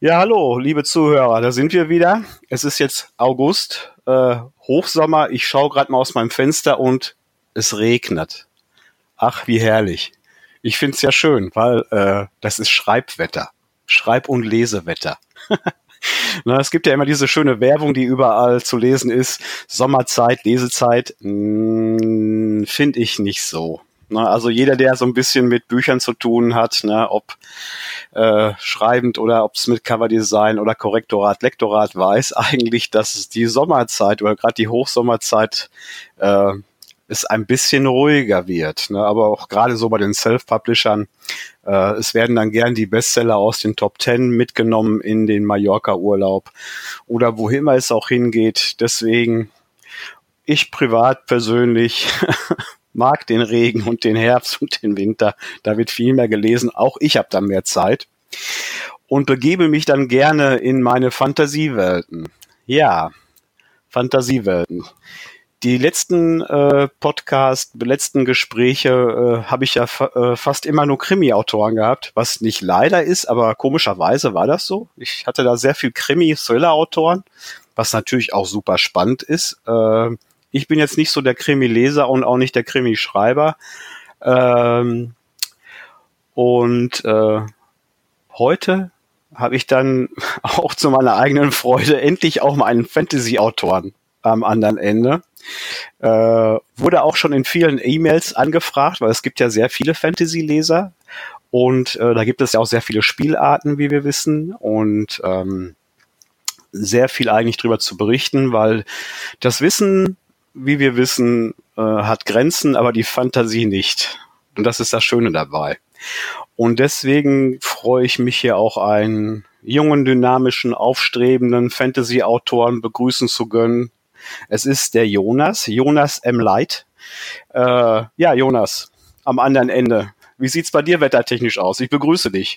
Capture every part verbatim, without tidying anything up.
Ja, hallo, liebe Zuhörer, da sind wir wieder. Es ist jetzt August, äh, Hochsommer. Ich schaue gerade mal aus meinem Fenster und es regnet. Ach, wie herrlich. Ich finde es ja schön, weil äh, das ist Schreibwetter. Schreib- und Lesewetter. Na, es gibt ja immer diese schöne Werbung, die überall zu lesen ist. Sommerzeit, Lesezeit, finde ich nicht so. Na, also jeder, der so ein bisschen mit Büchern zu tun hat, ne, ob äh, schreibend oder ob es mit Coverdesign oder Korrektorat, Lektorat weiß, eigentlich, dass die Sommerzeit oder gerade die Hochsommerzeit äh, es ein bisschen ruhiger wird. Ne? Aber auch gerade so bei den Self-Publishern, äh, es werden dann gern die Bestseller aus den Top Ten mitgenommen in den Mallorca-Urlaub oder wohin immer es auch hingeht. Deswegen, ich privat persönlich mag den Regen und den Herbst und den Winter. Da wird viel mehr gelesen. Auch ich habe da mehr Zeit und begebe mich dann gerne in meine Fantasiewelten. Ja, Fantasiewelten. Die letzten äh, Podcast, die letzten Gespräche äh, habe ich ja fa- äh, fast immer nur Krimi-Autoren gehabt, was nicht leider ist, aber komischerweise war das so. Ich hatte da sehr viel Krimi-Thriller-Autoren, was natürlich auch super spannend ist. Äh, ich bin jetzt nicht so der Krimi-Leser und auch nicht der Krimi-Schreiber. Ähm, und äh, heute habe ich dann auch zu meiner eigenen Freude endlich auch mal einen Fantasy-Autoren am anderen Ende. Äh, wurde auch schon in vielen E-Mails angefragt, weil es gibt ja sehr viele Fantasy-Leser und äh, da gibt es ja auch sehr viele Spielarten, wie wir wissen, und ähm, sehr viel eigentlich drüber zu berichten, weil das Wissen, wie wir wissen, äh, hat Grenzen, aber die Fantasie nicht. Und das ist das Schöne dabei. Und deswegen freue ich mich hier auch einen jungen, dynamischen, aufstrebenden Fantasy-Autoren begrüßen zu können. Es ist der Jonas, Jonas M. Light. Äh, ja, Jonas, am anderen Ende. Wie sieht's bei dir wettertechnisch aus? Ich begrüße dich.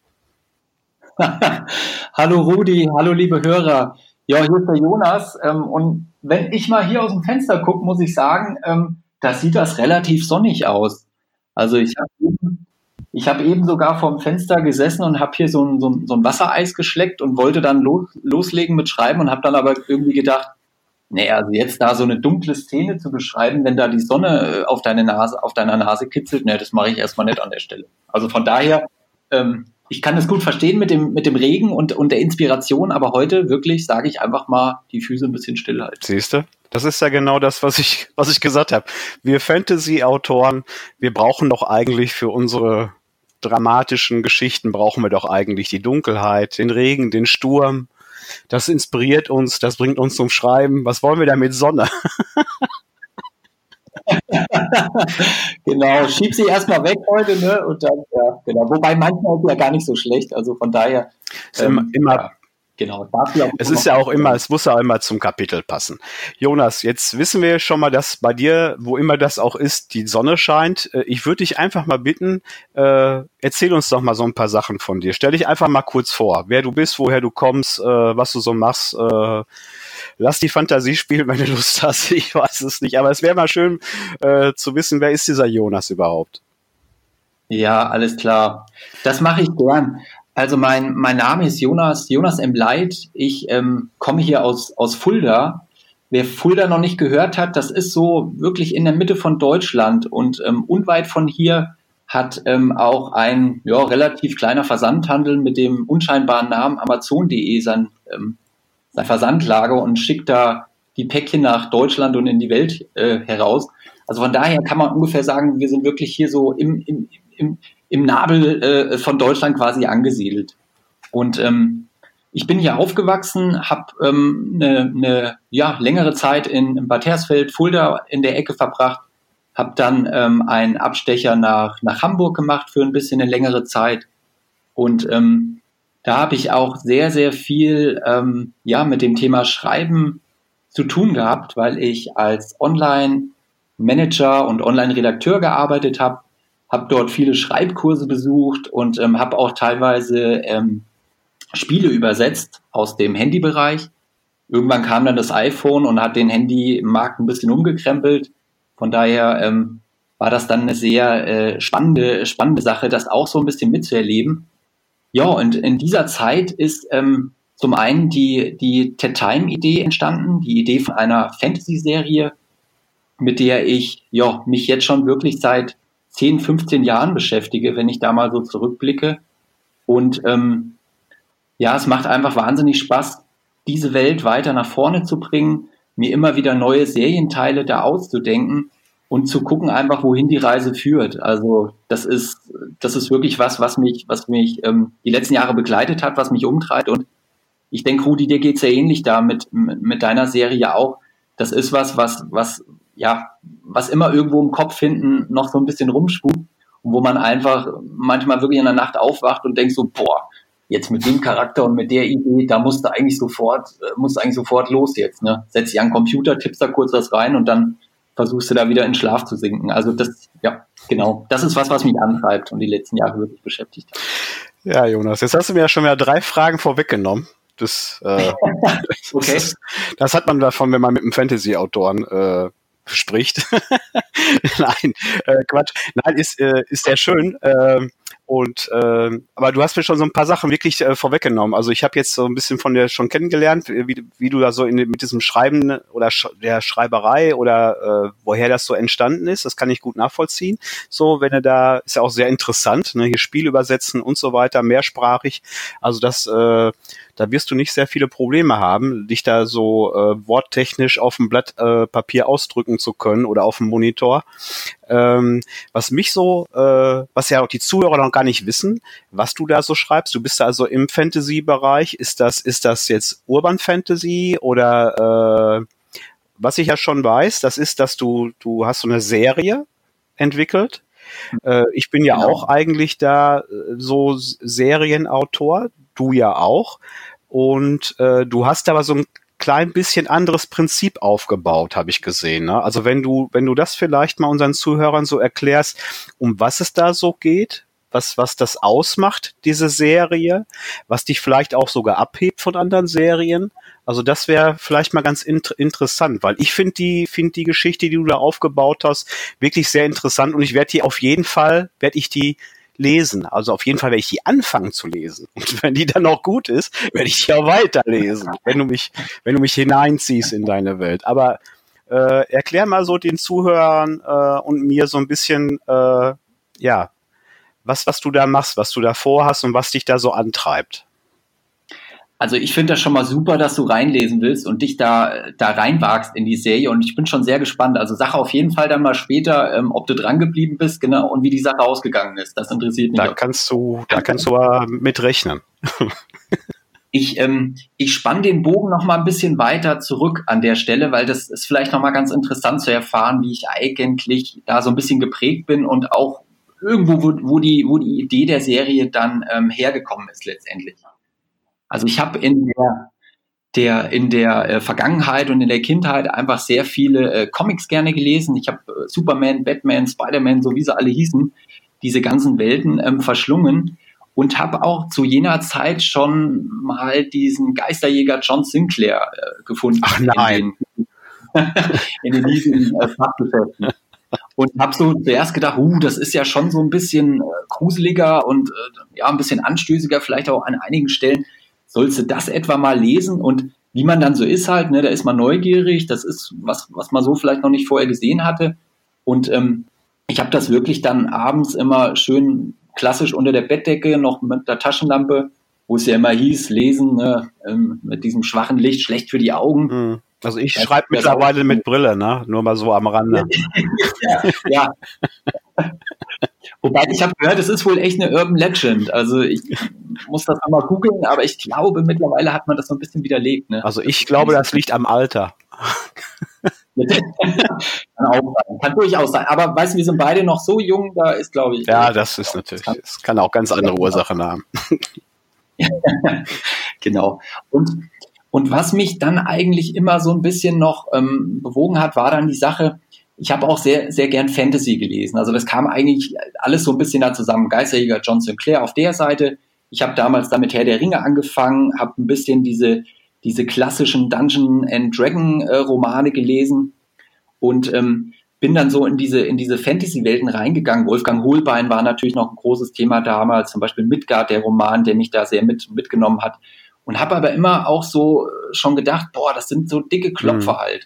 Hallo Rudi, hallo liebe Hörer. Ja, hier ist der Jonas. Ähm, und wenn ich mal hier aus dem Fenster gucke, muss ich sagen, ähm, da sieht das relativ sonnig aus. Also ich habe eben, ich hab eben sogar vorm Fenster gesessen und habe hier so ein, so, ein, so ein Wassereis geschleckt und wollte dann los, loslegen mit Schreiben und habe dann aber irgendwie gedacht, nee, also jetzt da so eine dunkle Szene zu beschreiben, wenn da die Sonne auf deine Nase, auf deiner Nase kitzelt, nee, das mache ich erstmal nicht an der Stelle. Also von daher, ähm, ich kann es gut verstehen mit dem, mit dem Regen und, und der Inspiration, aber heute wirklich sage ich einfach mal, die Füße ein bisschen stillhalten. Siehst du? Das ist ja genau das, was ich, was ich gesagt habe. Wir Fantasy-Autoren, wir brauchen doch eigentlich für unsere dramatischen Geschichten, brauchen wir doch eigentlich die Dunkelheit, den Regen, den Sturm. Das inspiriert uns, das bringt uns zum Schreiben. Was wollen wir da mit Sonne? Genau, schieb sie erstmal weg heute, ne? Und dann, ja, genau. Wobei manchmal ist ja gar nicht so schlecht. Also von daher. Ähm, immer, ja, genau. Dafür es ist ja auch immer, es muss ja auch immer zum Kapitel passen. Jonas, jetzt wissen wir schon mal, dass bei dir, wo immer das auch ist, die Sonne scheint. Ich würde dich einfach mal bitten, äh, erzähl uns doch mal so ein paar Sachen von dir. Stell dich einfach mal kurz vor, wer du bist, woher du kommst, äh, was du so machst. Äh, lass die Fantasie spielen, wenn du Lust hast. Ich weiß es nicht, aber es wäre mal schön äh, zu wissen, wer ist dieser Jonas überhaupt? Ja, alles klar. Das mache ich gern. Also mein, mein Name ist Jonas, Jonas M. Light. Ich ähm, komme hier aus, aus Fulda. Wer Fulda noch nicht gehört hat, das ist so wirklich in der Mitte von Deutschland und ähm, unweit von hier hat ähm, auch ein ja, relativ kleiner Versandhandel mit dem unscheinbaren Namen Amazon punkt de sein, ähm, sein Versandlager und schickt da die Päckchen nach Deutschland und in die Welt äh, heraus. Also von daher kann man ungefähr sagen, wir sind wirklich hier so im, im, im im Nabel äh, von Deutschland quasi angesiedelt. Und ähm, ich bin hier aufgewachsen, habe ähm, eine, eine ja, längere Zeit in, in Bad Hersfeld, Fulda in der Ecke verbracht, habe dann ähm, einen Abstecher nach, nach Hamburg gemacht für ein bisschen eine längere Zeit. Und ähm, da habe ich auch sehr, sehr viel ähm, ja, mit dem Thema Schreiben zu tun gehabt, weil ich als Online-Manager und Online-Redakteur gearbeitet habe, habe dort viele Schreibkurse besucht und ähm, habe auch teilweise ähm, Spiele übersetzt aus dem Handybereich. Irgendwann kam dann das iPhone und hat den Handymarkt ein bisschen umgekrempelt. Von daher ähm, war das dann eine sehr äh, spannende, spannende Sache, das auch so ein bisschen mitzuerleben. Ja, und in dieser Zeit ist ähm, zum einen die, die Ted Time-Idee entstanden, die Idee von einer Fantasy-Serie, mit der ich ja, mich jetzt schon wirklich seit zehn, fünfzehn Jahren beschäftige, wenn ich da mal so zurückblicke. Und ähm, ja, es macht einfach wahnsinnig Spaß, diese Welt weiter nach vorne zu bringen, mir immer wieder neue Serienteile da auszudenken und zu gucken einfach, wohin die Reise führt. Also das ist, das ist wirklich was, was mich, was mich ähm, die letzten Jahre begleitet hat, was mich umtreibt. Und ich denke, Rudi, dir geht's ja ähnlich da mit, mit deiner Serie auch. Das ist was, was, was, ja, was immer irgendwo im Kopf hinten noch so ein bisschen rumspukt und wo man einfach manchmal wirklich in der Nacht aufwacht und denkt so, boah, jetzt mit dem Charakter und mit der Idee, da musst du eigentlich sofort, musst du eigentlich sofort los jetzt, ne? Setz dich an den Computer, tippst da kurz was rein und dann versuchst du da wieder in Schlaf zu sinken. Also das, ja, genau. Das ist was, was mich antreibt und die letzten Jahre wirklich beschäftigt hat. Ja, Jonas, jetzt hast du mir ja schon wieder drei Fragen vorweggenommen. Das, äh, okay. das, das hat man davon, wenn man mit einem Fantasy-Autoren äh, spricht. Nein, äh, Quatsch. Nein, ist, äh, ist sehr schön. Äh, und äh, aber du hast mir schon so ein paar Sachen wirklich äh, vorweggenommen. Also ich habe jetzt so ein bisschen von dir schon kennengelernt, wie, wie du da so in, mit diesem Schreiben oder sch- der Schreiberei oder äh, woher das so entstanden ist. Das kann ich gut nachvollziehen. So, wenn er da, ist ja auch sehr interessant, ne, hier Spiel übersetzen und so weiter, mehrsprachig. Also das, äh, da wirst du nicht sehr viele Probleme haben, dich da so äh, worttechnisch auf dem Blatt äh, Papier ausdrücken zu können oder auf dem Monitor. Ähm, was mich so, äh, was ja auch die Zuhörer noch gar nicht wissen, was du da so schreibst. Du bist da also im Fantasy-Bereich. Ist das, ist das jetzt Urban Fantasy oder äh, was ich ja schon weiß, das ist, dass du, du hast so eine Serie entwickelt. Äh, ich bin ja genau. auch eigentlich da äh, so Serienautor, du ja auch. Und äh, du hast aber so ein klein bisschen anderes Prinzip aufgebaut, habe ich gesehen. Ne? Also wenn du, wenn du das vielleicht mal unseren Zuhörern so erklärst, um was es da so geht, was, was das ausmacht, diese Serie, was dich vielleicht auch sogar abhebt von anderen Serien. Also das wäre vielleicht mal ganz int- interessant, weil ich finde die, finde die Geschichte, die du da aufgebaut hast, wirklich sehr interessant und ich werde die auf jeden Fall, werde ich die lesen. Also auf jeden Fall werde ich die anfangen zu lesen. Und wenn die dann auch gut ist, werde ich die auch weiterlesen, wenn du mich, wenn du mich hineinziehst in deine Welt. Aber äh, erklär mal so den Zuhörern äh, und mir so ein bisschen, äh, ja, was, was du da machst, was du da vorhast und was dich da so antreibt. Also ich finde das schon mal super, dass du reinlesen willst und dich da da reinwagst in die Serie und ich bin schon sehr gespannt. Also sag auf jeden Fall dann mal später, ähm, ob du dran geblieben bist, genau, und wie die Sache ausgegangen ist. Das interessiert mich. Da auch. kannst du, da kannst du aber mit rechnen. Ich ähm, ich spann den Bogen noch mal ein bisschen weiter zurück an der Stelle, weil das ist vielleicht noch mal ganz interessant zu erfahren, wie ich eigentlich da so ein bisschen geprägt bin und auch irgendwo, wo, wo die wo die Idee der Serie dann ähm, hergekommen ist letztendlich. Also ich habe in der, der in der äh, Vergangenheit und in der Kindheit einfach sehr viele äh, Comics gerne gelesen. Ich habe äh, Superman, Batman, Spider-Man, so wie sie alle hießen, diese ganzen Welten ähm, verschlungen und habe auch zu jener Zeit schon mal diesen Geisterjäger John Sinclair äh, gefunden. Ach nein. In den, in den riesigen äh, Fachgeschäften. Und habe so zuerst gedacht, uh, das ist ja schon so ein bisschen äh, gruseliger und äh, ja ein bisschen anstößiger, vielleicht auch an einigen Stellen. Sollst du das etwa mal lesen? Und wie man dann so ist halt, ne, da ist man neugierig, das ist was, was man so vielleicht noch nicht vorher gesehen hatte. Und ähm, ich habe das wirklich dann abends immer schön klassisch unter der Bettdecke, noch mit der Taschenlampe, wo es ja immer hieß, lesen, ne, ähm, mit diesem schwachen Licht, schlecht für die Augen. Also ich schreibe mittlerweile mit Brille, ne? Nur mal so am Rande. ja, ja. Wobei ich habe gehört, es ist wohl echt eine Urban Legend. Also ich muss das nochmal googeln, aber ich glaube, mittlerweile hat man das so ein bisschen widerlegt. Ne? Also ich glaube, das liegt am Alter. kann, auch sein. Kann durchaus sein. Aber weißt du, wir sind beide noch so jung, da ist, glaube ich... Ja, das ist natürlich, es kann auch ganz andere Ursachen haben. Genau. Und, und was mich dann eigentlich immer so ein bisschen noch ähm, bewogen hat, war dann die Sache, ich habe auch sehr, sehr gern Fantasy gelesen. Also das kam eigentlich alles so ein bisschen da zusammen. Geisterjäger John Sinclair auf der Seite. Ich habe damals damit Herr der Ringe angefangen, habe ein bisschen diese, diese klassischen Dungeon and Dragon äh, Romane gelesen. Und ähm, bin dann so in diese, in diese Fantasy-Welten reingegangen. Wolfgang Hohlbein war natürlich noch ein großes Thema damals, zum Beispiel Midgard, der Roman, der mich da sehr mit, mitgenommen hat. Und habe aber immer auch so schon gedacht, boah, das sind so dicke Klopfer mhm. halt.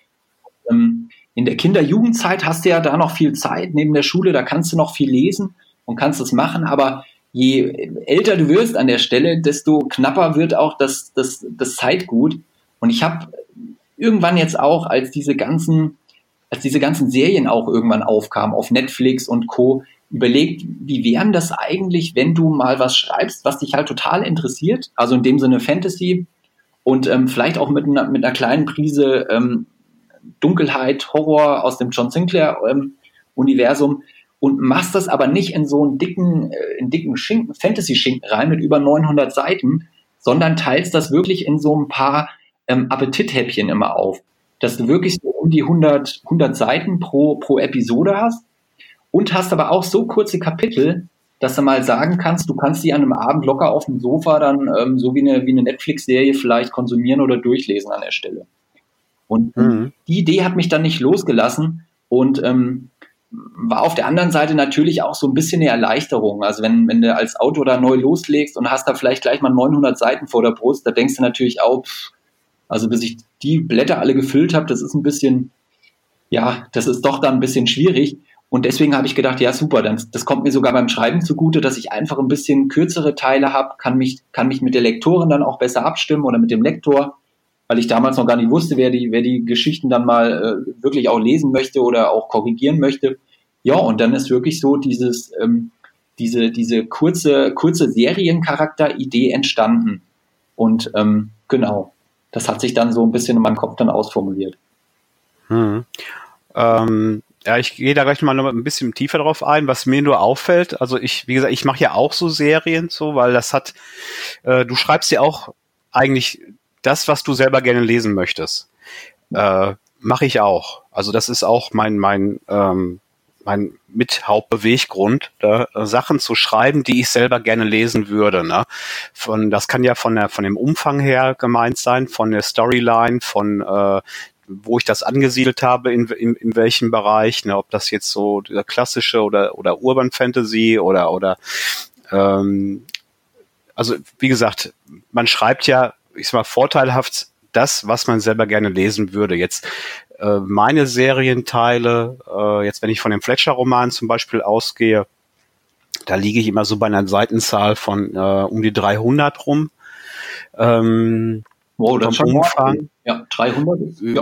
Ähm, in der Kinder-Jugendzeit hast du ja da noch viel Zeit neben der Schule, da kannst du noch viel lesen und kannst es machen, aber je älter du wirst an der Stelle, desto knapper wird auch das, das, das Zeitgut. Und ich habe irgendwann jetzt auch, als diese ganzen, als diese ganzen Serien auch irgendwann aufkamen auf Netflix und Co., überlegt, wie wären das eigentlich, wenn du mal was schreibst, was dich halt total interessiert, also in dem Sinne Fantasy und ähm, vielleicht auch mit einer, mit einer kleinen Prise ähm, Dunkelheit, Horror aus dem John Sinclair ähm, Universum und machst das aber nicht in so einen dicken, äh, in dicken Schinken, Fantasy-Schinken rein mit über neunhundert Seiten, sondern teilst das wirklich in so ein paar ähm, Appetithäppchen immer auf, dass du wirklich so um die hundert, hundert Seiten pro, pro Episode hast und hast aber auch so kurze Kapitel, dass du mal sagen kannst, du kannst die an einem Abend locker auf dem Sofa dann ähm, so wie eine, wie eine Netflix-Serie vielleicht konsumieren oder durchlesen an der Stelle. Und mhm. die Idee hat mich dann nicht losgelassen und ähm, war auf der anderen Seite natürlich auch so ein bisschen eine Erleichterung. Also wenn, wenn du als Autor da neu loslegst und hast da vielleicht gleich mal neunhundert Seiten vor der Brust, da denkst du natürlich auch, pff, also bis ich die Blätter alle gefüllt habe, das ist ein bisschen, ja, das ist doch dann ein bisschen schwierig. Und deswegen habe ich gedacht, ja super, dann, das kommt mir sogar beim Schreiben zugute, dass ich einfach ein bisschen kürzere Teile habe, kann mich, kann mich mit der Lektorin dann auch besser abstimmen oder mit dem Lektor, weil ich damals noch gar nicht wusste, wer die, wer die Geschichten dann mal äh, wirklich auch lesen möchte oder auch korrigieren möchte. Ja, und dann ist wirklich so dieses, ähm, diese, diese kurze, kurze Seriencharakter-Idee entstanden. Und ähm, genau, das hat sich dann so ein bisschen in meinem Kopf dann ausformuliert. Hm. Ähm, ja, ich gehe da gleich mal noch ein bisschen tiefer drauf ein, was mir nur auffällt. Also ich, wie gesagt, ich mache ja auch so Serien, so, weil das hat, äh, du schreibst ja auch eigentlich das, was du selber gerne lesen möchtest. Äh, mache ich auch. Also das ist auch mein, mein, ähm, mein Mithauptbeweggrund, da, Sachen zu schreiben, die ich selber gerne lesen würde. Ne? Von, das kann ja von der, von dem Umfang her gemeint sein, von der Storyline, von äh, wo ich das angesiedelt habe, in, in, in welchem Bereich, ne, ob das jetzt so der klassische oder oder Urban Fantasy oder oder ähm, also wie gesagt, man schreibt ja, ich sag mal, vorteilhaft das, was man selber gerne lesen würde. Jetzt äh, meine Serienteile, äh, jetzt wenn ich von dem Fletcher-Roman zum Beispiel ausgehe, da liege ich immer so bei einer Seitenzahl von äh, um die dreihundert rum. Ähm, Wow, das ist schon Umfang. Ja, dreihundert. Ja.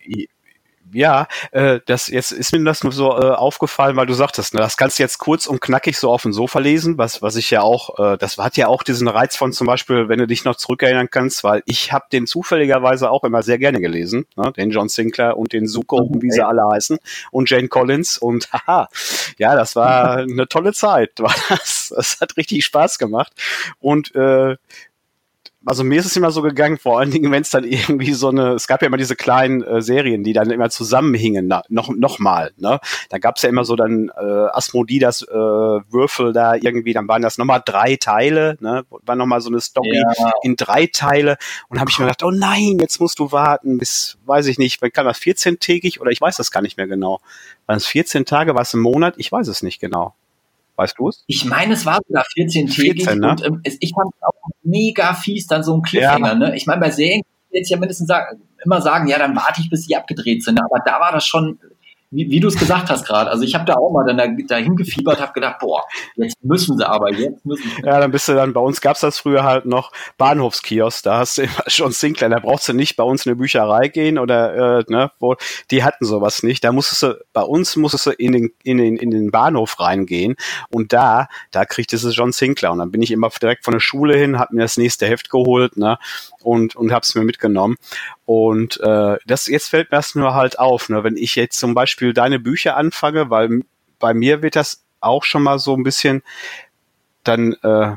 Ja, äh, das jetzt ist mir das nur so äh, aufgefallen, weil du sagtest, ne, das kannst du jetzt kurz und knackig so auf dem Sofa lesen, was was ich ja auch, äh, das hat ja auch diesen Reiz von zum Beispiel, wenn du dich noch zurückerinnern kannst, weil ich habe den zufälligerweise auch immer sehr gerne gelesen, ne, den John Sinclair und den Zuko, okay, wie sie alle heißen, und Jane Collins und haha, ja, das war eine tolle Zeit, war das, das hat richtig Spaß gemacht und äh, also mir ist es immer so gegangen, vor allen Dingen, wenn es dann irgendwie so eine, es gab ja immer diese kleinen äh, Serien, die dann immer zusammenhingen, na, noch noch mal, ne? Da gab es ja immer so dann äh, Asmodeus äh, Würfel da irgendwie, dann waren das nochmal drei Teile, ne? War nochmal so eine Story ja. in drei Teile und habe ich mir gedacht, oh nein, jetzt musst du warten bis, weiß ich nicht, kann das vierzehntägig oder ich weiß das gar nicht mehr genau. Waren es vierzehn Tage, war es ein Monat? Ich weiß es nicht genau. Weißt du es? Ich meine, es war sogar vierzehntägig vierzehn, ne? Und ähm, ich fand es auch mega fies, dann so ein Cliffhanger, ja. Ne? Ich meine, bei Serien kann ich jetzt ja mindestens sagen, immer sagen, ja, dann warte ich, bis die abgedreht sind. Aber da war das schon, wie, wie du es gesagt hast gerade. Also ich habe da auch mal dann da, dahin gefiebert, habe gedacht, boah, jetzt müssen sie aber, jetzt müssen sie. Ja, dann bist du dann, bei uns gab's das früher halt noch, Bahnhofskiosk, da hast du immer schon Sinclair, da brauchst du nicht bei uns in eine Bücherei gehen oder, äh, ne, wo, die hatten sowas nicht. Da musstest du, bei uns musstest du in den, in den, in den Bahnhof reingehen und da, da kriegtest du John Sinclair und dann bin ich immer direkt von der Schule hin, hab mir das nächste Heft geholt, ne, und, und hab's mir mitgenommen. Und äh, das jetzt fällt mir das nur halt auf, ne? Wenn ich jetzt zum Beispiel deine Bücher anfange, weil bei mir wird das auch schon mal so ein bisschen dann äh,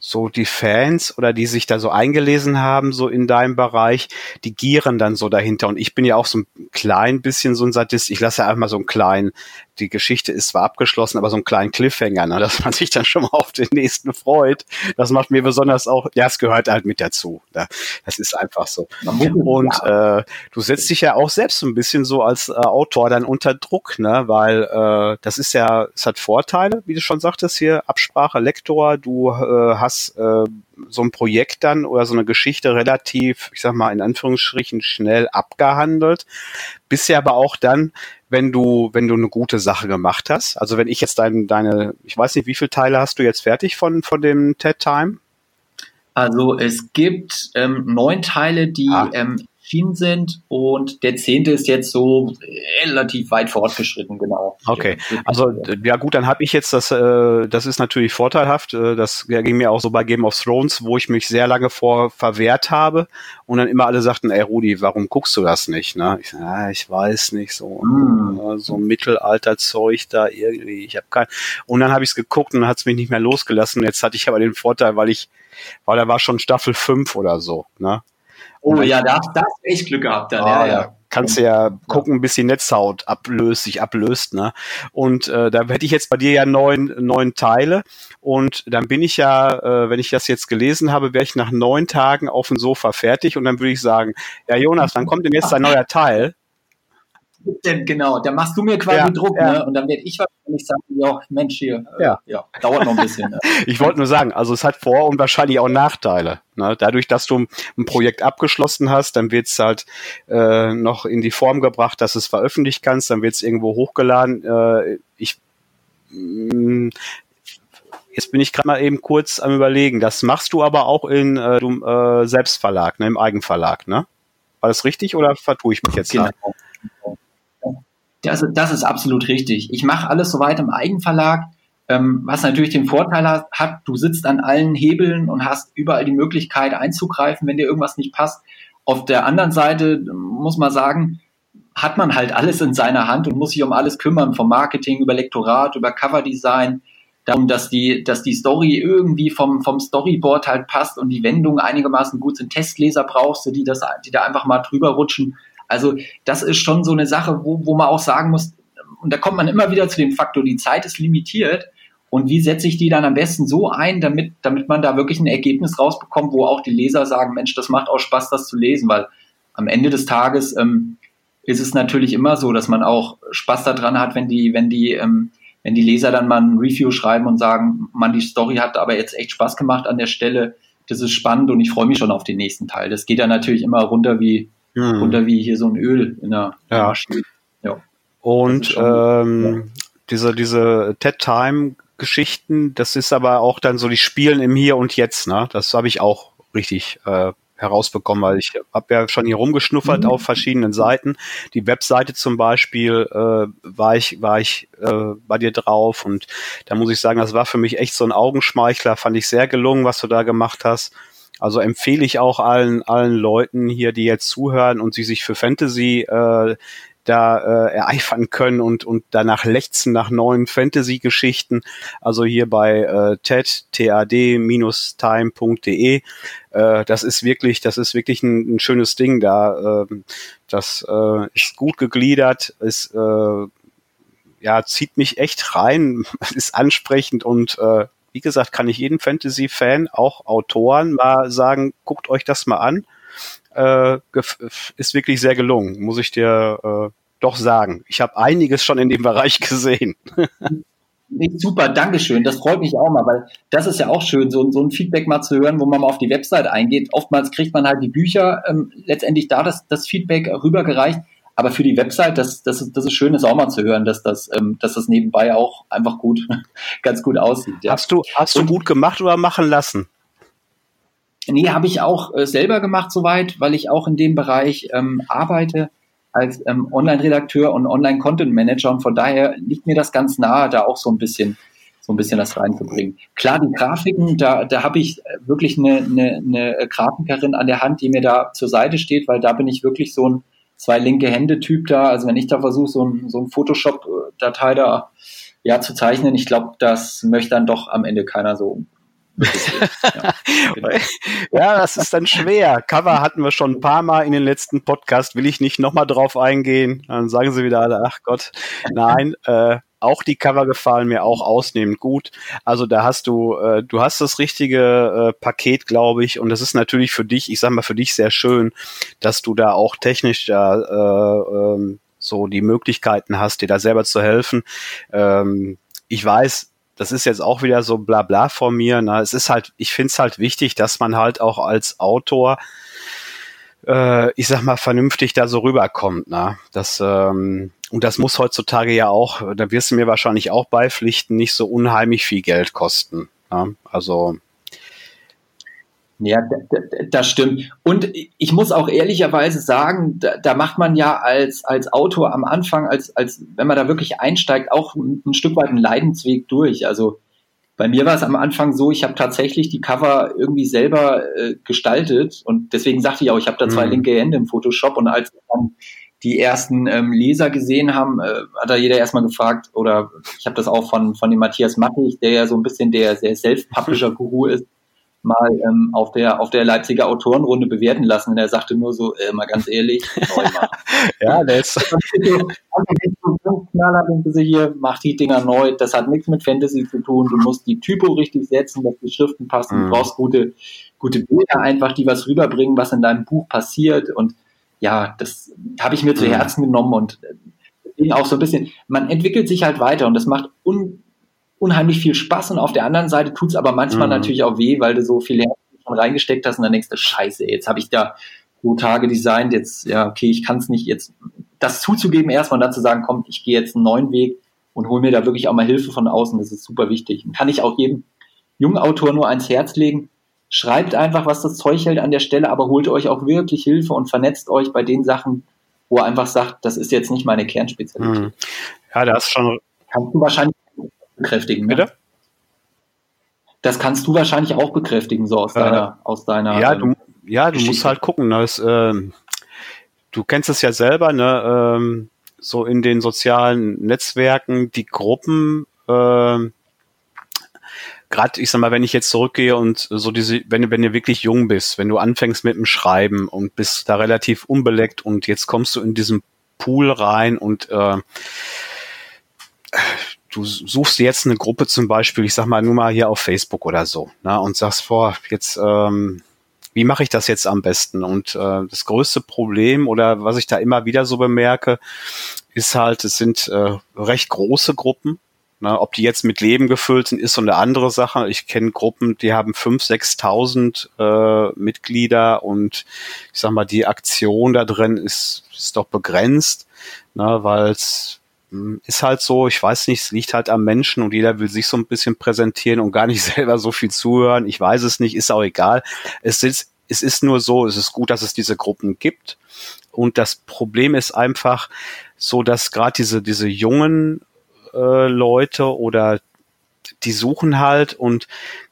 so die Fans oder die sich da so eingelesen haben, so in deinem Bereich, die gieren dann so dahinter. Und ich bin ja auch so ein klein bisschen so ein Sadist. Ich lasse ja einfach mal so einen kleinen, die Geschichte ist zwar abgeschlossen, aber so einen kleinen Cliffhanger, ne, dass man sich dann schon mal auf den nächsten freut. Das macht mir besonders auch, ja, es gehört halt mit dazu. Ne? Das ist einfach so. Und äh, du setzt dich ja auch selbst so ein bisschen so als äh, Autor dann unter Druck, ne, weil äh, das ist ja, es hat Vorteile, wie du schon sagtest hier, Absprache, Lektor, du äh, hast äh, so ein Projekt dann oder so eine Geschichte relativ, ich sag mal in Anführungsstrichen, schnell abgehandelt. Bist ja aber auch dann, wenn du, wenn du eine gute Sache gemacht hast. Also wenn ich jetzt dein, deine, ich weiß nicht, wie viele Teile hast du jetzt fertig von, von dem TED Time? Also es gibt ähm, neun Teile, die ah. ähm, erschienen sind und der zehnte ist jetzt so relativ weit fortgeschritten, genau. Okay, also ja gut, dann habe ich jetzt das, äh, das ist natürlich vorteilhaft, äh, das ja, ging mir auch so bei Game of Thrones, wo ich mich sehr lange vor verwehrt habe und dann immer alle sagten, ey Rudi, warum guckst du das nicht? Ne? Ich, ah, ich weiß nicht, so mm. so Mittelalterzeug da irgendwie, ich habe kein und dann habe ich es geguckt und dann hat es mich nicht mehr losgelassen. Jetzt hatte ich aber den Vorteil, weil ich, weil da war schon Staffel fünf oder so, ne? Oh ja, da hast du echt Glück gehabt dann. Ah, ja, ja. Kannst du ja gucken, bis die Netzhaut ablöst, sich ablöst, ne? Und äh, da hätte ich jetzt bei dir ja neun, neun Teile und dann bin ich ja, äh, wenn ich das jetzt gelesen habe, wäre ich nach neun Tagen auf dem Sofa fertig und dann würde ich sagen, ja Jonas, wann kommt denn jetzt ein neuer Teil? Denn genau, da machst du mir quasi ja, Druck, ja. ne? Und dann werde ich wahrscheinlich sagen, ja, Mensch hier, äh, ja. ja, dauert noch ein bisschen. Ne? Ich wollte nur sagen, also es hat Vor- und wahrscheinlich auch Nachteile. Ne? Dadurch, dass du ein Projekt abgeschlossen hast, dann wird es halt äh, noch in die Form gebracht, dass es veröffentlichen kannst, dann wird es irgendwo hochgeladen. Äh, ich mh, Jetzt bin ich gerade mal eben kurz am Überlegen. Das machst du aber auch in äh, du, äh, Selbstverlag, ne, im Eigenverlag, ne? War das richtig oder vertue ich mich jetzt genau. da? Das, das ist absolut richtig. Ich mache alles soweit im Eigenverlag, ähm, was natürlich den Vorteil hat, hat, du sitzt an allen Hebeln und hast überall die Möglichkeit einzugreifen, wenn dir irgendwas nicht passt. Auf der anderen Seite muss man sagen, hat man halt alles in seiner Hand und muss sich um alles kümmern, vom Marketing über Lektorat, über Coverdesign, darum, dass die, dass die Story irgendwie vom, vom Storyboard halt passt und die Wendungen einigermaßen gut sind. Testleser brauchst du, die das, die da einfach mal drüber rutschen. Also das ist schon so eine Sache, wo, wo man auch sagen muss, und da kommt man immer wieder zu dem Faktor, die Zeit ist limitiert und wie setze ich die dann am besten so ein, damit, damit man da wirklich ein Ergebnis rausbekommt, wo auch die Leser sagen, Mensch, das macht auch Spaß, das zu lesen, weil am Ende des Tages ähm, ist es natürlich immer so, dass man auch Spaß daran hat, wenn die, wenn die, ähm, wenn die Leser dann mal ein Review schreiben und sagen, man, die Story hat aber jetzt echt Spaß gemacht an der Stelle, das ist spannend und ich freue mich schon auf den nächsten Teil. Das geht dann natürlich immer runter wie Hm. runter wie hier so ein Öl in der, in der ja. Maschine. Ja. Und ähm, ja. diese, diese TED-Time-Geschichten, das ist aber auch dann so, die Spielen im Hier und Jetzt, ne? Das habe ich auch richtig äh, herausbekommen, weil ich habe ja schon hier rumgeschnuffert mhm. auf verschiedenen Seiten. Die Webseite zum Beispiel äh, war ich, war ich äh, bei dir drauf und da muss ich sagen, das war für mich echt so ein Augenschmeichler, fand ich sehr gelungen, was du da gemacht hast. Also empfehle ich auch allen allen Leuten hier, die jetzt zuhören und die sich für Fantasy äh, da äh, ereifern können und und danach lechzen nach neuen Fantasy-Geschichten. Also hier bei äh, ted, tad time punkt de. Äh, das ist wirklich, das ist wirklich ein, ein schönes Ding da. Äh, das äh, ist gut gegliedert, ist äh, ja zieht mich echt rein, ist ansprechend und äh, wie gesagt, kann ich jeden Fantasy-Fan, auch Autoren, mal sagen, guckt euch das mal an. Äh, ist wirklich sehr gelungen, muss ich dir äh, doch sagen. Ich habe einiges schon in dem Bereich gesehen. Nee, super, Dankeschön. Das freut mich auch mal, weil das ist ja auch schön, so, so ein Feedback mal zu hören, wo man mal auf die Website eingeht. Oftmals kriegt man halt die Bücher, ähm, letztendlich da das, das Feedback rübergereicht. Aber für die Website, das, das, ist, das ist schön, das auch mal zu hören, dass das, ähm, dass das nebenbei auch einfach gut, ganz gut aussieht. Ja. Hast du, hast du Und, gut gemacht oder machen lassen? Nee, habe ich auch äh, selber gemacht soweit, weil ich auch in dem Bereich ähm, arbeite als ähm, Online-Redakteur und Online-Content-Manager und von daher liegt mir das ganz nahe, da auch so ein bisschen so ein bisschen das reinzubringen. Klar, die Grafiken, da, da habe ich wirklich eine, eine, eine Grafikerin an der Hand, die mir da zur Seite steht, weil da bin ich wirklich so ein zwei linke Hände-Typ da. Also wenn ich da versuche, so ein, so ein Photoshop-Datei da ja, zu zeichnen, ich glaube, das möchte dann doch am Ende keiner so ja, genau. Ja, das ist dann schwer. Cover hatten wir schon ein paar Mal in den letzten Podcast, will ich nicht nochmal drauf eingehen. Dann sagen sie wieder alle, ach Gott, nein, äh, auch die Cover gefallen mir auch ausnehmend gut. Also da hast du, äh, du hast das richtige äh, Paket, glaube ich, und das ist natürlich für dich, ich sag mal für dich sehr schön, dass du da auch technisch da äh, ähm, so die Möglichkeiten hast, dir da selber zu helfen. Ähm, ich weiß, das ist jetzt auch wieder so Blabla von mir. Ne? Es ist halt, ich finde es halt wichtig, dass man halt auch als Autor, äh, ich sag mal, vernünftig da so rüberkommt. Ne? Das, ähm, und das muss heutzutage ja auch, da wirst du mir wahrscheinlich auch beipflichten, nicht so unheimlich viel Geld kosten. Ne? Also ja, das stimmt. Und ich muss auch ehrlicherweise sagen, da, da macht man ja als, als Autor am Anfang, als, als wenn man da wirklich einsteigt, auch ein, ein Stück weit einen Leidensweg durch. Also bei mir war es am Anfang so, ich habe tatsächlich die Cover irgendwie selber äh, gestaltet und deswegen sagte ich auch, ich habe da zwei mhm. linke Hände im Photoshop und als dann die ersten ähm, Leser gesehen haben, äh, hat da jeder erstmal gefragt, oder ich habe das auch von, von dem Matthias Mattich, der ja so ein bisschen der, der Self-Publisher-Guru ist, mal ähm, auf der auf der Leipziger Autorenrunde bewerten lassen und er sagte nur so, äh, mal ganz ehrlich, neu machen. Ja, das ist hier, mach die Dinger neu, das hat nichts mit Fantasy zu tun, du musst die Typo richtig setzen, dass die Schriften passen, du brauchst gute, gute Bilder einfach, die was rüberbringen, was in deinem Buch passiert und ja, das habe ich mir zu Herzen genommen und deswegen auch so ein bisschen, man entwickelt sich halt weiter und das macht un unheimlich viel Spaß und auf der anderen Seite tut's aber manchmal mhm. natürlich auch weh, weil du so viel Herz schon reingesteckt hast und dann denkst du, scheiße, jetzt habe ich da so Tage designt, jetzt, ja, okay, ich kann es nicht, jetzt das zuzugeben erstmal und dann zu sagen, komm, ich gehe jetzt einen neuen Weg und hole mir da wirklich auch mal Hilfe von außen, das ist super wichtig. Und kann ich auch jedem jungen Autor nur ans Herz legen, schreibt einfach, was das Zeug hält an der Stelle, aber holt euch auch wirklich Hilfe und vernetzt euch bei den Sachen, wo er einfach sagt, das ist jetzt nicht meine Kernspezialität. Mhm. Ja, das ist schon... Kannst du wahrscheinlich bekräftigen. Bitte? Ne? Das kannst du wahrscheinlich auch bekräftigen, so aus äh, deiner, aus deiner. Ja, ähm, du, ja, du musst halt gucken. Das, ähm, du kennst es ja selber, ne? Ähm, so in den sozialen Netzwerken, die Gruppen. Ähm, Gerade, ich sag mal, wenn ich jetzt zurückgehe und so diese, wenn du, wenn du wirklich jung bist, wenn du anfängst mit dem Schreiben und bist da relativ unbeleckt und jetzt kommst du in diesen Pool rein und äh, du suchst jetzt eine Gruppe zum Beispiel, ich sag mal nur mal hier auf Facebook oder so, ne, und sagst vor, jetzt, ähm, wie mache ich das jetzt am besten? Und äh, das größte Problem oder was ich da immer wieder so bemerke, ist halt, es sind äh, recht große Gruppen. Ne, ob die jetzt mit Leben gefüllt sind, ist so eine andere Sache. Ich kenne Gruppen, die haben fünftausend, sechstausend äh, Mitglieder und ich sag mal, die Aktion da drin ist, ist doch begrenzt, ne, weil es ist halt so, ich weiß nicht, es liegt halt am Menschen und jeder will sich so ein bisschen präsentieren und gar nicht selber so viel zuhören. Ich weiß es nicht, ist auch egal. Es ist, es ist nur so, es ist gut, dass es diese Gruppen gibt. Und das Problem ist einfach so, dass gerade diese, diese jungen äh, Leute oder die suchen halt und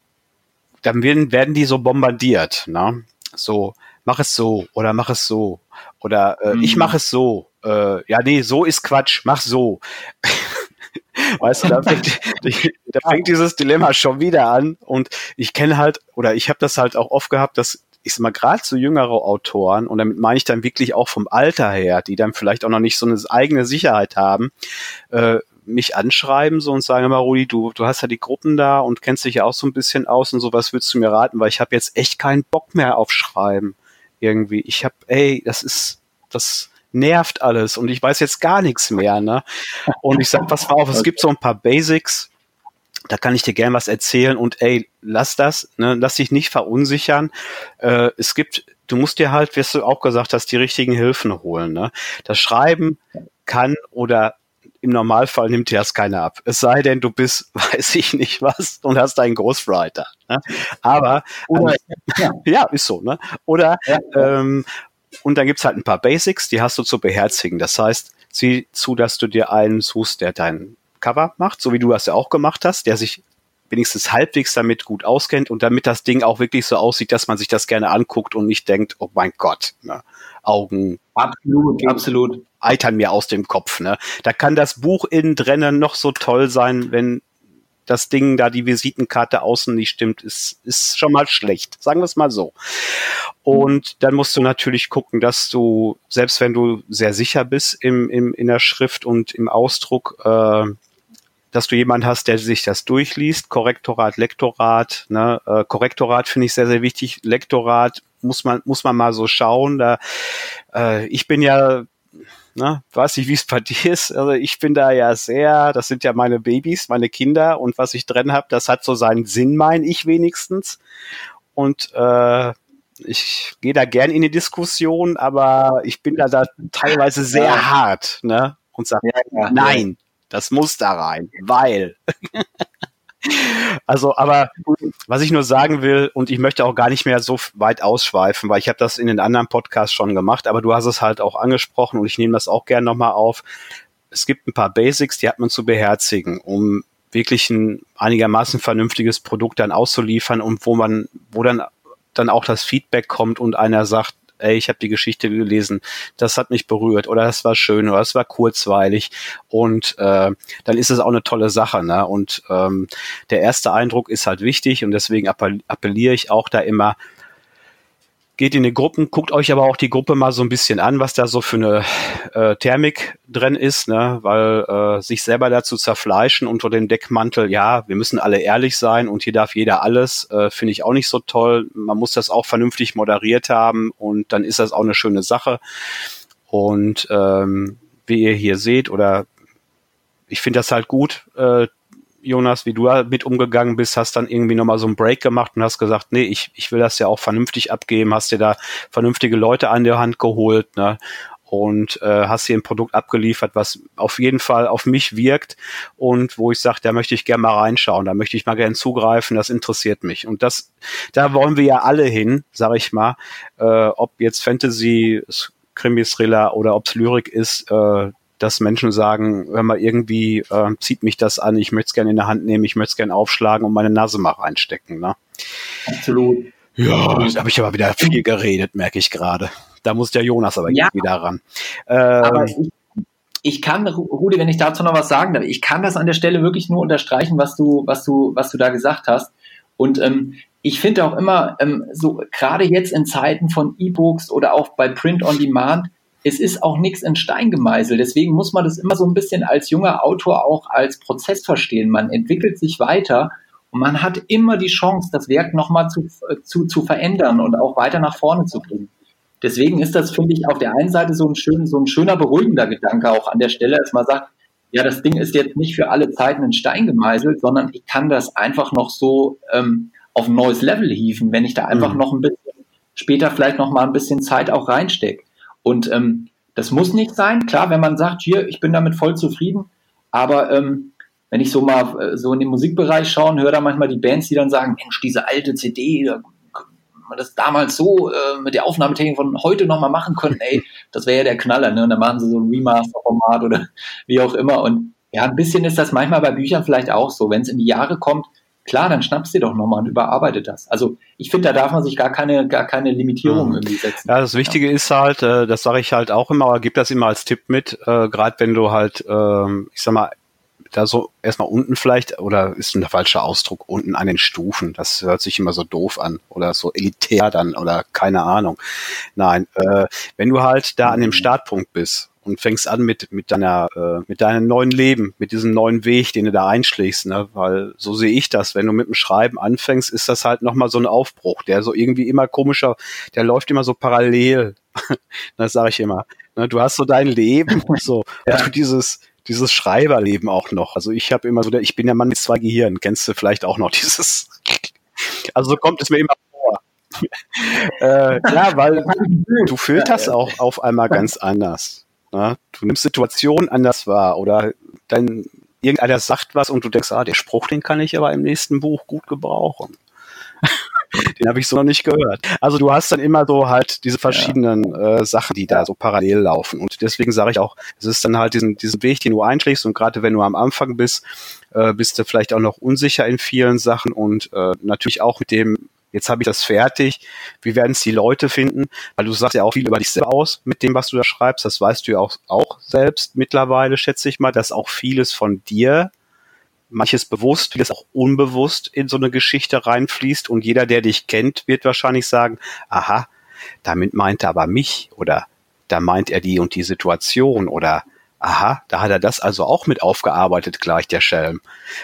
dann werden, werden die so bombardiert, ne? So, mach es so oder mach es so oder äh, mhm. ich mache es so. Äh, ja, nee, so ist Quatsch, mach so. Weißt du, da fängt, da fängt dieses Dilemma schon wieder an und ich kenne halt, oder ich habe das halt auch oft gehabt, dass ich sag mal, gerade so jüngere Autoren, und damit meine ich dann wirklich auch vom Alter her, die dann vielleicht auch noch nicht so eine eigene Sicherheit haben, äh, mich anschreiben so und sagen immer, Rudi, du, du hast ja die Gruppen da und kennst dich ja auch so ein bisschen aus und so, was willst du mir raten, weil ich habe jetzt echt keinen Bock mehr auf Schreiben irgendwie. Ich habe, ey, das ist, das nervt alles und ich weiß jetzt gar nichts mehr, ne? Und ich sag, pass mal auf, es gibt so ein paar Basics, da kann ich dir gern was erzählen und ey, lass das, ne? Lass dich nicht verunsichern. Äh, es gibt, du musst dir halt, wie du auch gesagt hast, die richtigen Hilfen holen, ne? Das Schreiben kann oder im Normalfall nimmt dir das keiner ab. Es sei denn, du bist, weiß ich nicht was, und hast einen Ghostwriter. Ne? Aber, Oder, ja. ja, ist so, ne? Oder, ja, ja. Ähm, und dann gibt's halt ein paar Basics, die hast du zu beherzigen. Das heißt, sieh zu, dass du dir einen suchst, der dein Cover macht, so wie du das ja auch gemacht hast, der sich wenigstens halbwegs damit gut auskennt und damit das Ding auch wirklich so aussieht, dass man sich das gerne anguckt und nicht denkt, oh mein Gott, ne? Augen. Absolut, absolut. Eitern mir aus dem Kopf, ne? Da kann das Buch innen drinnen noch so toll sein, wenn das Ding da, die Visitenkarte außen nicht stimmt, ist, ist schon mal schlecht. Sagen wir es mal so. Und dann musst du natürlich gucken, dass du, selbst wenn du sehr sicher bist im, im, in der Schrift und im Ausdruck, äh, dass du jemanden hast, der sich das durchliest. Korrektorat, Lektorat, ne? Äh, Korrektorat finde ich sehr, sehr wichtig. Lektorat muss man, muss man mal so schauen. Da, äh, ich bin ja, ne, weiß nicht, wie es bei dir ist. Also ich bin da ja sehr, das sind ja meine Babys, meine Kinder, und was ich drin habe, das hat so seinen Sinn, meine ich wenigstens. Und äh, ich gehe da gern in die Diskussion, aber ich bin da, da teilweise sehr ja. hart, ne? Und sage, ja, ja, nein, ja. das muss da rein, weil. Also, aber was ich nur sagen will, und ich möchte auch gar nicht mehr so weit ausschweifen, weil ich habe das in den anderen Podcasts schon gemacht, aber du hast es halt auch angesprochen und ich nehme das auch gerne nochmal auf. Es gibt ein paar Basics, die hat man zu beherzigen, um wirklich ein einigermaßen vernünftiges Produkt dann auszuliefern und wo man, wo dann, dann auch das Feedback kommt und einer sagt, ey, ich habe die Geschichte gelesen, das hat mich berührt oder das war schön oder das war kurzweilig und äh, dann ist es auch eine tolle Sache, ne? Und ähm, der erste Eindruck ist halt wichtig und deswegen appelliere ich auch da immer, geht in die Gruppen, guckt euch aber auch die Gruppe mal so ein bisschen an, was da so für eine äh, Thermik drin ist, ne? Weil äh, sich selber dazu zerfleischen unter dem Deckmantel, ja, wir müssen alle ehrlich sein und hier darf jeder alles, äh, finde ich auch nicht so toll. Man muss das auch vernünftig moderiert haben und dann ist das auch eine schöne Sache. Und ähm, wie ihr hier seht, oder ich finde das halt gut, äh, Jonas, wie du mit umgegangen bist, hast dann irgendwie nochmal so einen Break gemacht und hast gesagt, nee, ich, ich will das ja auch vernünftig abgeben, hast dir da vernünftige Leute an der Hand geholt, ne? Und äh, hast hier ein Produkt abgeliefert, was auf jeden Fall auf mich wirkt und wo ich sage, da möchte ich gerne mal reinschauen, da möchte ich mal gerne zugreifen, das interessiert mich. Und das, da wollen wir ja alle hin, sage ich mal, äh, ob jetzt Fantasy, Krimi-Thriller oder ob es Lyrik ist, äh, dass Menschen sagen, hör mal, irgendwie äh, zieht mich das an, ich möchte es gerne in der Hand nehmen, ich möchte es gerne aufschlagen und meine Nase mal reinstecken. Ne? Absolut. Ja, da habe ich aber wieder viel geredet, merke ich gerade. Da muss der Jonas aber ja, wieder ran. Ähm, aber ich, ich kann, Rudi, wenn ich dazu noch was sagen darf, ich kann das an der Stelle wirklich nur unterstreichen, was du, was du, was du da gesagt hast. Und ähm, ich finde auch immer, ähm, so gerade jetzt in Zeiten von E-Books oder auch bei Print on Demand, es ist auch nichts in Stein gemeißelt. Deswegen muss man das immer so ein bisschen als junger Autor auch als Prozess verstehen. Man entwickelt sich weiter und man hat immer die Chance, das Werk nochmal zu, zu, zu verändern und auch weiter nach vorne zu bringen. Deswegen ist das, finde ich, auf der einen Seite so ein, schön, so ein schöner, beruhigender Gedanke auch an der Stelle, dass man sagt, ja, das Ding ist jetzt nicht für alle Zeiten in Stein gemeißelt, sondern ich kann das einfach noch so ähm, auf ein neues Level hieven, wenn ich da einfach mhm. noch ein bisschen später vielleicht noch mal ein bisschen Zeit auch reinstecke. Und ähm, das muss nicht sein, klar, wenn man sagt, hier, ich bin damit voll zufrieden, aber ähm, wenn ich so mal äh, so in den Musikbereich schaue und höre da manchmal die Bands, die dann sagen, Mensch, diese alte C D, da man das damals so äh, mit der Aufnahmetechnik von heute nochmal machen können, ey, das wäre ja der Knaller, ne? Und dann machen sie so ein Remaster-Format oder wie auch immer. Und ja, ein bisschen ist das manchmal bei Büchern vielleicht auch so, wenn es in die Jahre kommt, klar, dann schnappst du dir doch nochmal und überarbeitet das. Also ich finde, da darf man sich gar keine, gar keine Limitierung mhm. irgendwie setzen. Ja, das Wichtige ja. ist halt, äh, das sage ich halt auch immer, aber gib das immer als Tipp mit, äh, gerade wenn du halt, äh, ich sag mal, da so erstmal unten vielleicht, oder ist ein falscher Ausdruck, unten an den Stufen, das hört sich immer so doof an oder so elitär dann oder keine Ahnung. Nein, äh, wenn du halt da an dem Startpunkt bist und fängst an mit mit deiner äh, mit deinem neuen Leben, mit diesem neuen Weg, den du da einschlägst, ne? Weil so sehe ich das, wenn du mit dem Schreiben anfängst, ist das halt nochmal so ein Aufbruch, der so irgendwie immer komischer, der läuft immer so parallel. Das sage ich immer. Ne? Du hast so dein Leben, so ja. du dieses dieses Schreiberleben auch noch. Also ich habe immer so, der, ich bin der Mann mit zwei Gehirnen, kennst du vielleicht auch noch dieses, also so kommt es mir immer vor. äh, ja, weil du filterst auch auf einmal ganz anders. Ne? Du nimmst Situationen anders wahr oder dann irgendeiner sagt was und du denkst, ah, der Spruch, den kann ich aber im nächsten Buch gut gebrauchen. Den habe ich so noch nicht gehört. Also du hast dann immer so halt diese verschiedenen ja. äh, Sachen, die da so parallel laufen. Und deswegen sage ich auch, es ist dann halt diesen, diesen Weg, den du einschlägst. Und gerade wenn du am Anfang bist, äh, bist du vielleicht auch noch unsicher in vielen Sachen. Und äh, natürlich auch mit dem, jetzt habe ich das fertig, wie werden es die Leute finden? Weil du sagst ja auch viel über dich selber aus mit dem, was du da schreibst. Das weißt du ja auch, auch selbst mittlerweile, schätze ich mal, dass auch vieles von dir manches bewusst, vieles auch unbewusst in so eine Geschichte reinfließt und jeder, der dich kennt, wird wahrscheinlich sagen, aha, damit meint er aber mich oder da meint er die und die Situation oder aha, da hat er das also auch mit aufgearbeitet, gleich der Schelm.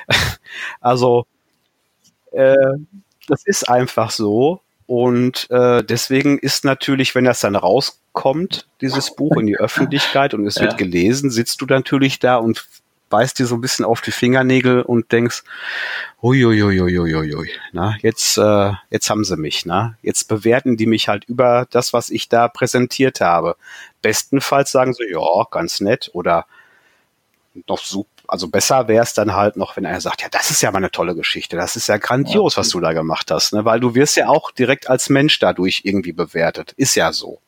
Also äh, das ist einfach so und äh, deswegen ist natürlich, wenn das dann rauskommt, dieses Buch in die Öffentlichkeit und es ja. wird gelesen, sitzt du natürlich da und beißt dir so ein bisschen auf die Fingernägel und denkst, uiuiuiuiuiui, na, jetzt, äh, jetzt haben sie mich, na, jetzt bewerten die mich halt über das, was ich da präsentiert habe. Bestenfalls sagen sie, ja, ganz nett oder noch super, also besser wäre es dann halt noch, wenn einer sagt, ja, das ist ja mal eine tolle Geschichte, das ist ja grandios, was du da gemacht hast, ne, weil du wirst ja auch direkt als Mensch dadurch irgendwie bewertet, ist ja so.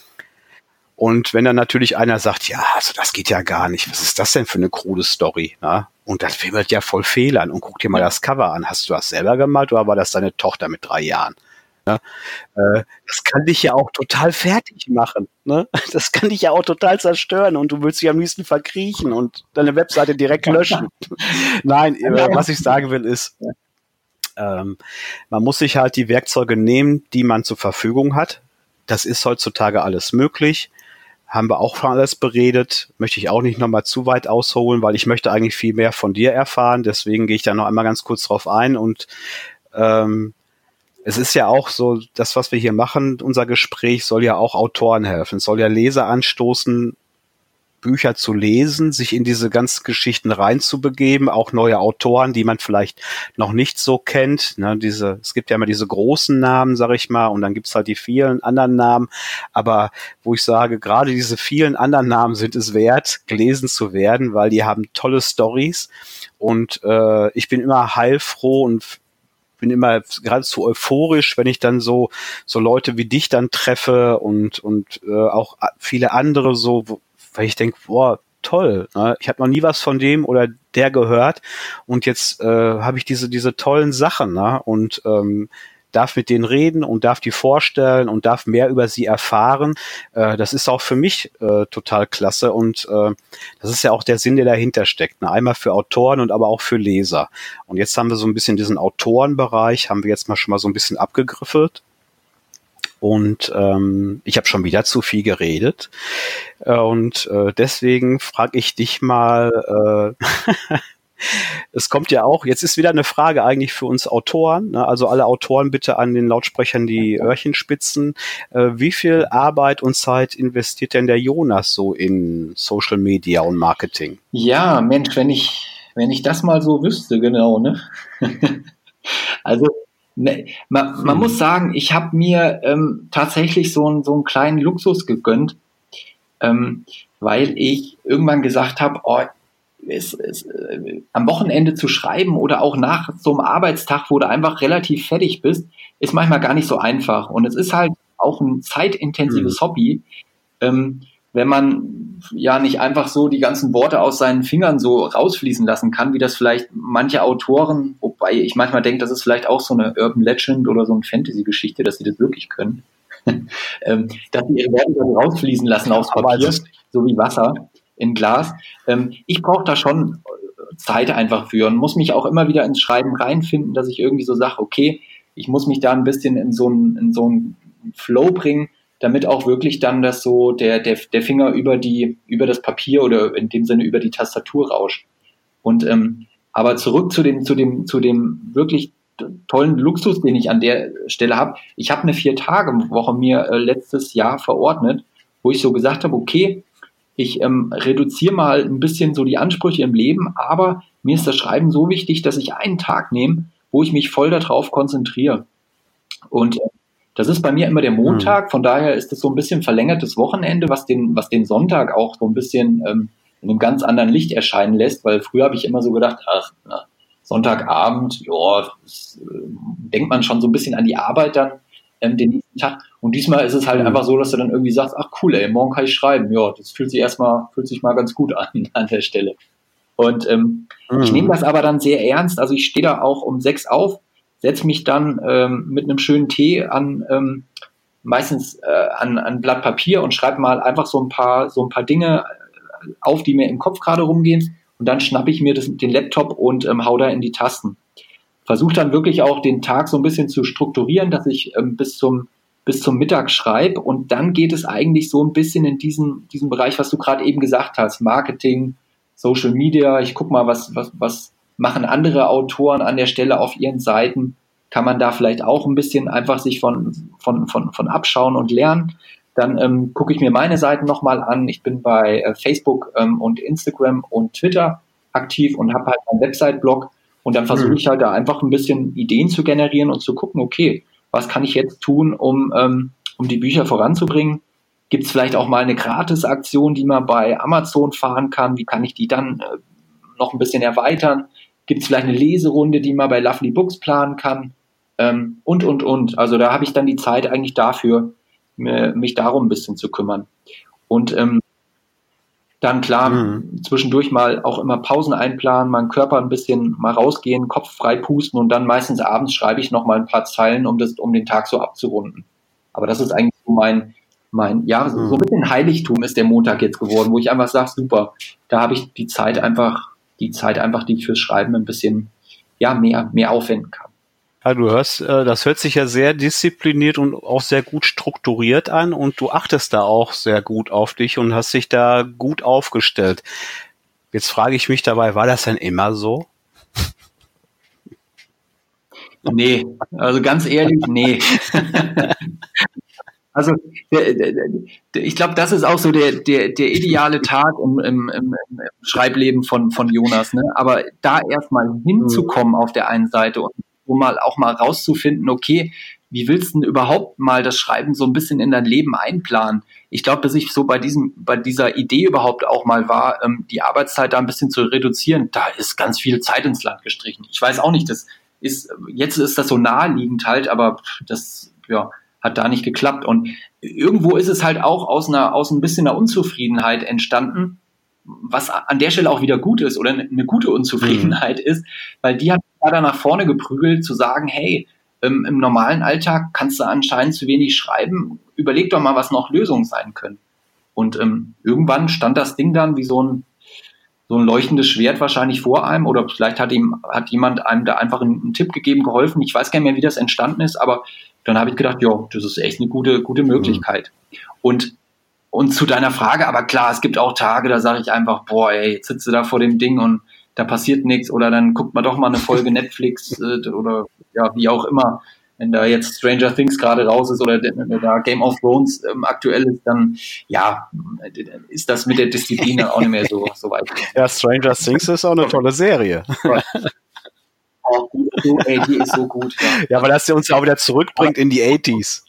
Und wenn dann natürlich einer sagt, ja, also das geht ja gar nicht, was ist das denn für eine krude Story? Ne? Und das filmt ja voll Fehlern und guck dir mal das Cover an. Hast du das selber gemalt oder war das deine Tochter mit drei Jahren? Ne? Äh, das kann dich ja auch total fertig machen. Ne? Das kann dich ja auch total zerstören und du willst dich am liebsten verkriechen und deine Webseite direkt löschen. Nein, was ich sagen will ist, ähm, man muss sich halt die Werkzeuge nehmen, die man zur Verfügung hat. Das ist heutzutage alles möglich. Haben wir auch von alles beredet, möchte ich auch nicht nochmal zu weit ausholen, weil ich möchte eigentlich viel mehr von dir erfahren, deswegen gehe ich da noch einmal ganz kurz drauf ein und ähm, es ist ja auch so, das, was wir hier machen, unser Gespräch soll ja auch Autoren helfen, es soll ja Leser anstoßen, Bücher zu lesen, sich in diese ganzen Geschichten reinzubegeben, auch neue Autoren, die man vielleicht noch nicht so kennt. Ne, diese, es gibt ja immer diese großen Namen, sag ich mal, und dann gibt's halt die vielen anderen Namen. Aber wo ich sage, gerade diese vielen anderen Namen sind es wert, gelesen zu werden, weil die haben tolle Storys. Und äh, ich bin immer heilfroh und bin immer geradezu euphorisch, wenn ich dann so so Leute wie dich dann treffe und und äh, auch viele andere so, wo, weil ich denke, boah, toll, ne? Ich habe noch nie was von dem oder der gehört und jetzt äh, habe ich diese diese tollen Sachen, ne? Und ähm, darf mit denen reden und darf die vorstellen und darf mehr über sie erfahren. Äh, das ist auch für mich äh, total klasse und äh, das ist ja auch der Sinn, der dahinter steckt. Ne? Einmal für Autoren und aber auch für Leser. Und jetzt haben wir so ein bisschen diesen Autorenbereich, haben wir jetzt mal schon mal so ein bisschen abgegriffelt. Und ähm, ich habe schon wieder zu viel geredet. Äh, und äh, deswegen frage ich dich mal, äh, es kommt ja auch, jetzt ist wieder eine Frage eigentlich für uns Autoren, ne? Also alle Autoren bitte an den Lautsprechern die Öhrchen spitzen. Äh, wie viel Arbeit und Zeit investiert denn der Jonas so in Social Media und Marketing? Ja, Mensch, wenn ich, wenn ich das mal so wüsste, genau, ne? Also Ne, man, man hm. muss sagen, ich habe mir ähm, tatsächlich so, ein, so einen kleinen Luxus gegönnt, ähm, weil ich irgendwann gesagt habe, oh, es, es, äh, am Wochenende zu schreiben oder auch nach so einem Arbeitstag, wo du einfach relativ fertig bist, ist manchmal gar nicht so einfach. Und es ist halt auch ein zeitintensives hm. Hobby, ähm, wenn man ja nicht einfach so die ganzen Worte aus seinen Fingern so rausfließen lassen kann, wie das vielleicht manche Autoren, wobei ich manchmal denke, das ist vielleicht auch so eine Urban Legend oder so eine Fantasy-Geschichte, dass sie das wirklich können, ähm, dass sie ihre Worte so rausfließen lassen aufs Papier, so wie Wasser in Glas. Ähm, ich brauche da schon Zeit einfach für und muss mich auch immer wieder ins Schreiben reinfinden, dass ich irgendwie so sage, okay, ich muss mich da ein bisschen in so einen, in so einen Flow bringen, damit auch wirklich dann das so der, der, der Finger über die, über das Papier oder in dem Sinne über die Tastatur rauscht. Und, ähm, aber zurück zu dem, zu dem, zu dem wirklich tollen Luxus, den ich an der Stelle habe. Ich habe eine Vier-Tage-Woche mir äh, letztes Jahr verordnet, wo ich so gesagt habe, okay, ich ähm, reduziere mal ein bisschen so die Ansprüche im Leben, aber mir ist das Schreiben so wichtig, dass ich einen Tag nehme, wo ich mich voll darauf konzentriere. Und äh, das ist bei mir immer der Montag, von daher ist das so ein bisschen verlängertes Wochenende, was den, was den Sonntag auch so ein bisschen ähm, in einem ganz anderen Licht erscheinen lässt, weil früher habe ich immer so gedacht, ach, na, Sonntagabend, ja, das, äh, denkt man schon so ein bisschen an die Arbeit dann ähm, den nächsten Tag. Und diesmal ist es halt mhm. einfach so, dass du dann irgendwie sagst, ach cool, ey, morgen kann ich schreiben. Ja, das fühlt sich erstmal, fühlt sich mal ganz gut an an der Stelle. Und ähm, mhm. ich nehme das aber dann sehr ernst. Also ich stehe da auch um sechs auf, setze mich dann ähm, mit einem schönen Tee an, ähm, meistens äh, an ein Blatt Papier und schreibe mal einfach so ein paar so ein paar Dinge auf, die mir im Kopf gerade rumgehen. und dann schnappe ich mir das, den Laptop und ähm, hau da in die Tasten. Versuche dann wirklich auch den Tag so ein bisschen zu strukturieren, dass ich ähm, bis zum bis zum Mittag schreibe und dann geht es eigentlich so ein bisschen in diesen, diesen Bereich, was du gerade eben gesagt hast, Marketing, Social Media, ich gucke mal, was, was, was machen andere Autoren an der Stelle auf ihren Seiten, kann man da vielleicht auch ein bisschen einfach sich von, von, von, von abschauen und lernen. Dann ähm, gucke ich mir meine Seiten nochmal an, ich bin bei äh, Facebook ähm, und Instagram und Twitter aktiv und habe halt einen Website-Blog und dann versuche ich halt da einfach ein bisschen Ideen zu generieren und zu gucken, okay, was kann ich jetzt tun, um, ähm, um die Bücher voranzubringen? Gibt es vielleicht auch mal eine Gratis-Aktion, die man bei Amazon fahren kann? Wie kann ich die dann äh, noch ein bisschen erweitern? Gibt es vielleicht eine Leserunde, die man bei Lovely Books planen kann? Ähm, und, und, und. Also da habe ich dann die Zeit eigentlich dafür, mir, mich darum ein bisschen zu kümmern. Und ähm, dann klar, mhm. zwischendurch mal auch immer Pausen einplanen, meinen Körper ein bisschen mal rausgehen, Kopf frei pusten und dann meistens abends schreibe ich noch mal ein paar Zeilen, um das, um den Tag so abzurunden. Aber das ist eigentlich so mein, mein, ja, mhm. so ein bisschen Heiligtum ist der Montag jetzt geworden, wo ich einfach sage, super, da habe ich die Zeit einfach, die Zeit einfach, die ich fürs Schreiben ein bisschen, ja, mehr, mehr aufwenden kann. Ja, du hörst, das hört sich ja sehr diszipliniert und auch sehr gut strukturiert an und du achtest da auch sehr gut auf dich und hast dich da gut aufgestellt. Jetzt frage ich mich dabei, war das denn immer so? Nee, also ganz ehrlich, nee. Also der, der, der, ich glaube, das ist auch so der, der, der ideale Tag im, im, im, im Schreibleben von, von Jonas. Ne? Aber da erstmal hinzukommen auf der einen Seite und um mal auch mal rauszufinden, okay, wie willst du denn überhaupt mal das Schreiben so ein bisschen in dein Leben einplanen? Ich glaube, dass ich so bei diesem, bei dieser Idee überhaupt auch mal war, ähm, die Arbeitszeit da ein bisschen zu reduzieren. Da ist ganz viel Zeit ins Land gestrichen. Ich weiß auch nicht, das ist, jetzt ist das so naheliegend halt, aber das, ja, hat da nicht geklappt. Und irgendwo ist es halt auch aus einer, aus ein bisschen einer Unzufriedenheit entstanden, was an der Stelle auch wieder gut ist oder eine gute Unzufriedenheit mhm. ist, weil die hat da nach vorne geprügelt, zu sagen, hey, ähm, im normalen Alltag kannst du anscheinend zu wenig schreiben, überleg doch mal, was noch Lösungen sein können. Und ähm, irgendwann stand das Ding dann wie so ein, so ein leuchtendes Schwert wahrscheinlich vor einem oder vielleicht hat ihm hat jemand einem da einfach einen, einen Tipp gegeben, geholfen. Ich weiß gar nicht mehr, wie das entstanden ist, aber dann habe ich gedacht, ja, das ist echt eine gute, gute Möglichkeit. Mhm. Und Und zu deiner Frage, aber klar, es gibt auch Tage, da sage ich einfach, boah, ey, jetzt sitzt du da vor dem Ding und da passiert nichts oder dann guckt man doch mal eine Folge Netflix äh, oder ja, wie auch immer. Wenn da jetzt Stranger Things gerade raus ist oder da Game of Thrones ähm, aktuell ist, dann ja, ist das mit der Disziplin dann auch nicht mehr so, so weit. Ja, Stranger Things ist auch eine tolle Serie. Oh, die, ist so, ey, die ist so gut. Ja, ja, weil das ja uns ja auch wieder zurückbringt in die achtziger.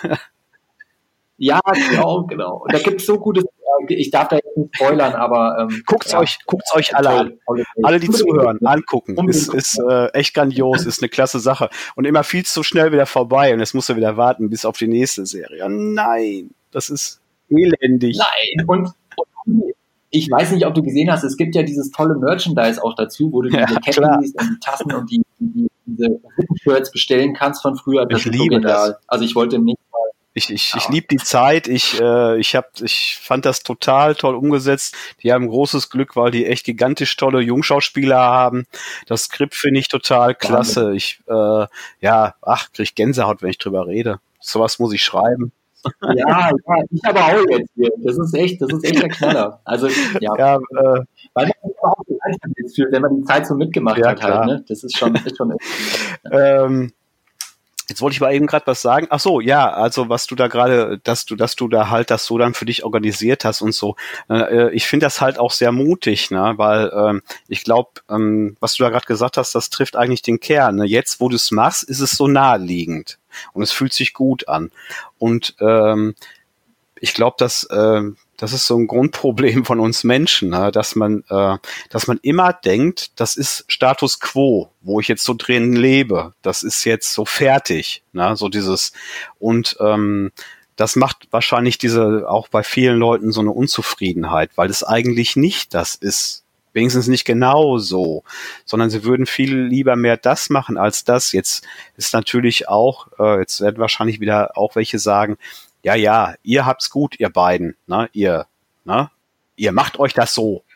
Ja, genau, genau. Und da gibt es so gutes, ich darf da jetzt nicht spoilern, aber ähm, guckt's ja, euch, guckt's euch alle an. Alle, die zuhören, angucken. Ist, ist äh, echt grandios, ist eine klasse Sache. Und immer viel zu schnell wieder vorbei und jetzt musst du wieder warten bis auf die nächste Serie. Oh nein, das ist elendig. Nein, und, und ich weiß nicht, ob du gesehen hast, es gibt ja dieses tolle Merchandise auch dazu, wo du diese ja, Ketten siehst und die Tassen und die, die diese Shirts bestellen kannst von früher. Das ich liebe so das. Also ich wollte nicht Ich, ich, ich liebe die Zeit. Ich, äh, ich, hab, ich fand das total toll umgesetzt. Die haben großes Glück, weil die echt gigantisch tolle Jungschauspieler haben. Das Skript finde ich total klasse. Ich, äh, ja, ach, krieg Gänsehaut, wenn ich drüber rede. Sowas muss ich schreiben. Ja, ja, ich aber auch jetzt hier. Das ist echt, das ist echt der Knaller. Also, ja. ja äh, weil man sich auch so einfach jetzt fühlt, wenn man die Zeit so mitgemacht ja, hat halt, ne? Das ist schon, ist schon echt. ähm, Jetzt wollte ich mal eben gerade was sagen. Ach so, ja, also was du da gerade, dass du, dass du da halt das so dann für dich organisiert hast und so. Äh, ich finde das halt auch sehr mutig, ne, weil ähm, ich glaube, ähm, was du da gerade gesagt hast, das trifft eigentlich den Kern. Ne? Jetzt, wo du es machst, ist es so naheliegend und es fühlt sich gut an. Und ähm, ich glaube, dass äh, das ist so ein Grundproblem von uns Menschen, ne? dass man, äh, dass man immer denkt, das ist Status Quo, wo ich jetzt so drin lebe. Das ist jetzt so fertig, ne? So dieses und ähm, das macht wahrscheinlich diese auch bei vielen Leuten so eine Unzufriedenheit, weil es eigentlich nicht das ist. Wenigstens nicht genau so, sondern sie würden viel lieber mehr das machen als das. Jetzt ist natürlich auch, äh, jetzt werden wahrscheinlich wieder auch welche sagen, ja, ja, ihr habt's gut, ihr beiden, ne, ihr, ne, ihr macht euch das so,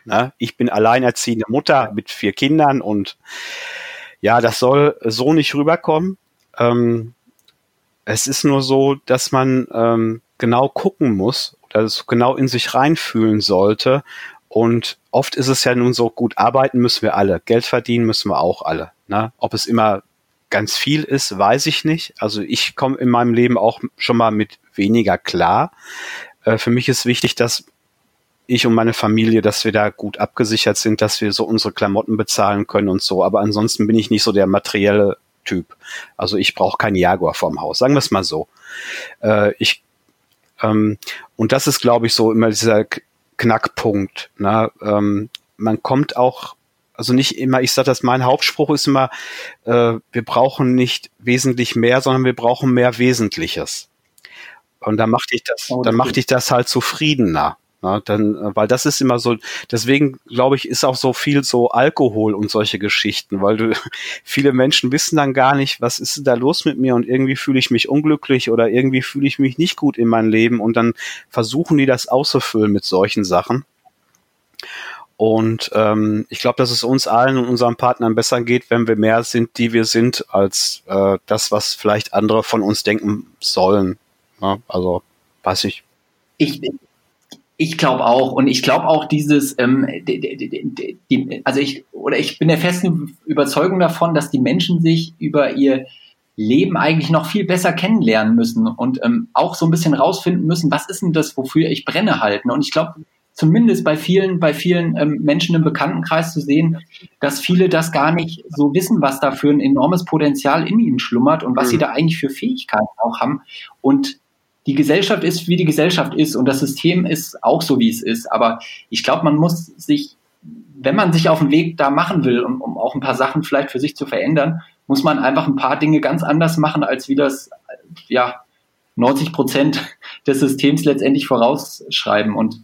Ne? Ich bin alleinerziehende Mutter mit vier Kindern und ja, das soll so nicht rüberkommen. Ähm, es ist nur so, dass man ähm, genau gucken muss, dass genau in sich reinfühlen sollte. Und oft ist es ja nun so, gut, arbeiten müssen wir alle, Geld verdienen müssen wir auch alle. Ne? Ob es immer ganz viel ist, weiß ich nicht. Also ich komme in meinem Leben auch schon mal mit weniger klar. Äh, für mich ist wichtig, dass ich und meine Familie, dass wir da gut abgesichert sind, dass wir so unsere Klamotten bezahlen können und so. Aber ansonsten bin ich nicht so der materielle Typ. Also ich brauche keinen Jaguar vorm Haus, sagen wir es mal so. Äh, ich ähm, und das ist, glaube ich, so immer dieser Knackpunkt. Ne? Ähm, man kommt auch, also nicht immer, ich sage das, mein Hauptspruch ist immer, äh, wir brauchen nicht wesentlich mehr, sondern wir brauchen mehr Wesentliches. Und dann macht dich das, dann macht dich das halt zufriedener. Na, dann, weil das ist immer so, deswegen glaube ich, ist auch so viel so Alkohol und solche Geschichten, weil du, viele Menschen wissen dann gar nicht, was ist denn da los mit mir und irgendwie fühle ich mich unglücklich oder irgendwie fühle ich mich nicht gut in meinem Leben und dann versuchen die das auszufüllen mit solchen Sachen. Und ähm, ich glaube, dass es uns allen und unseren Partnern besser geht, wenn wir mehr sind, die wir sind, als äh, das, was vielleicht andere von uns denken sollen. Ja, also, weiß ich. Ich Ich glaube auch und ich glaube auch dieses, ähm, die, die, die, also ich oder ich bin der festen Überzeugung davon, dass die Menschen sich über ihr Leben eigentlich noch viel besser kennenlernen müssen und ähm, auch so ein bisschen rausfinden müssen, was ist denn das, wofür ich brenne halt. Ne? Und ich glaube, zumindest bei vielen, bei vielen ähm, Menschen im Bekanntenkreis zu sehen, dass viele das gar nicht so wissen, was da für ein enormes Potenzial in ihnen schlummert und was mhm. sie da eigentlich für Fähigkeiten auch haben. Und die Gesellschaft ist, wie die Gesellschaft ist und das System ist auch so, wie es ist. Aber ich glaube, man muss sich, wenn man sich auf den Weg da machen will, um, um auch ein paar Sachen vielleicht für sich zu verändern, muss man einfach ein paar Dinge ganz anders machen, als wie das ja neunzig Prozent des Systems letztendlich vorausschreiben. Und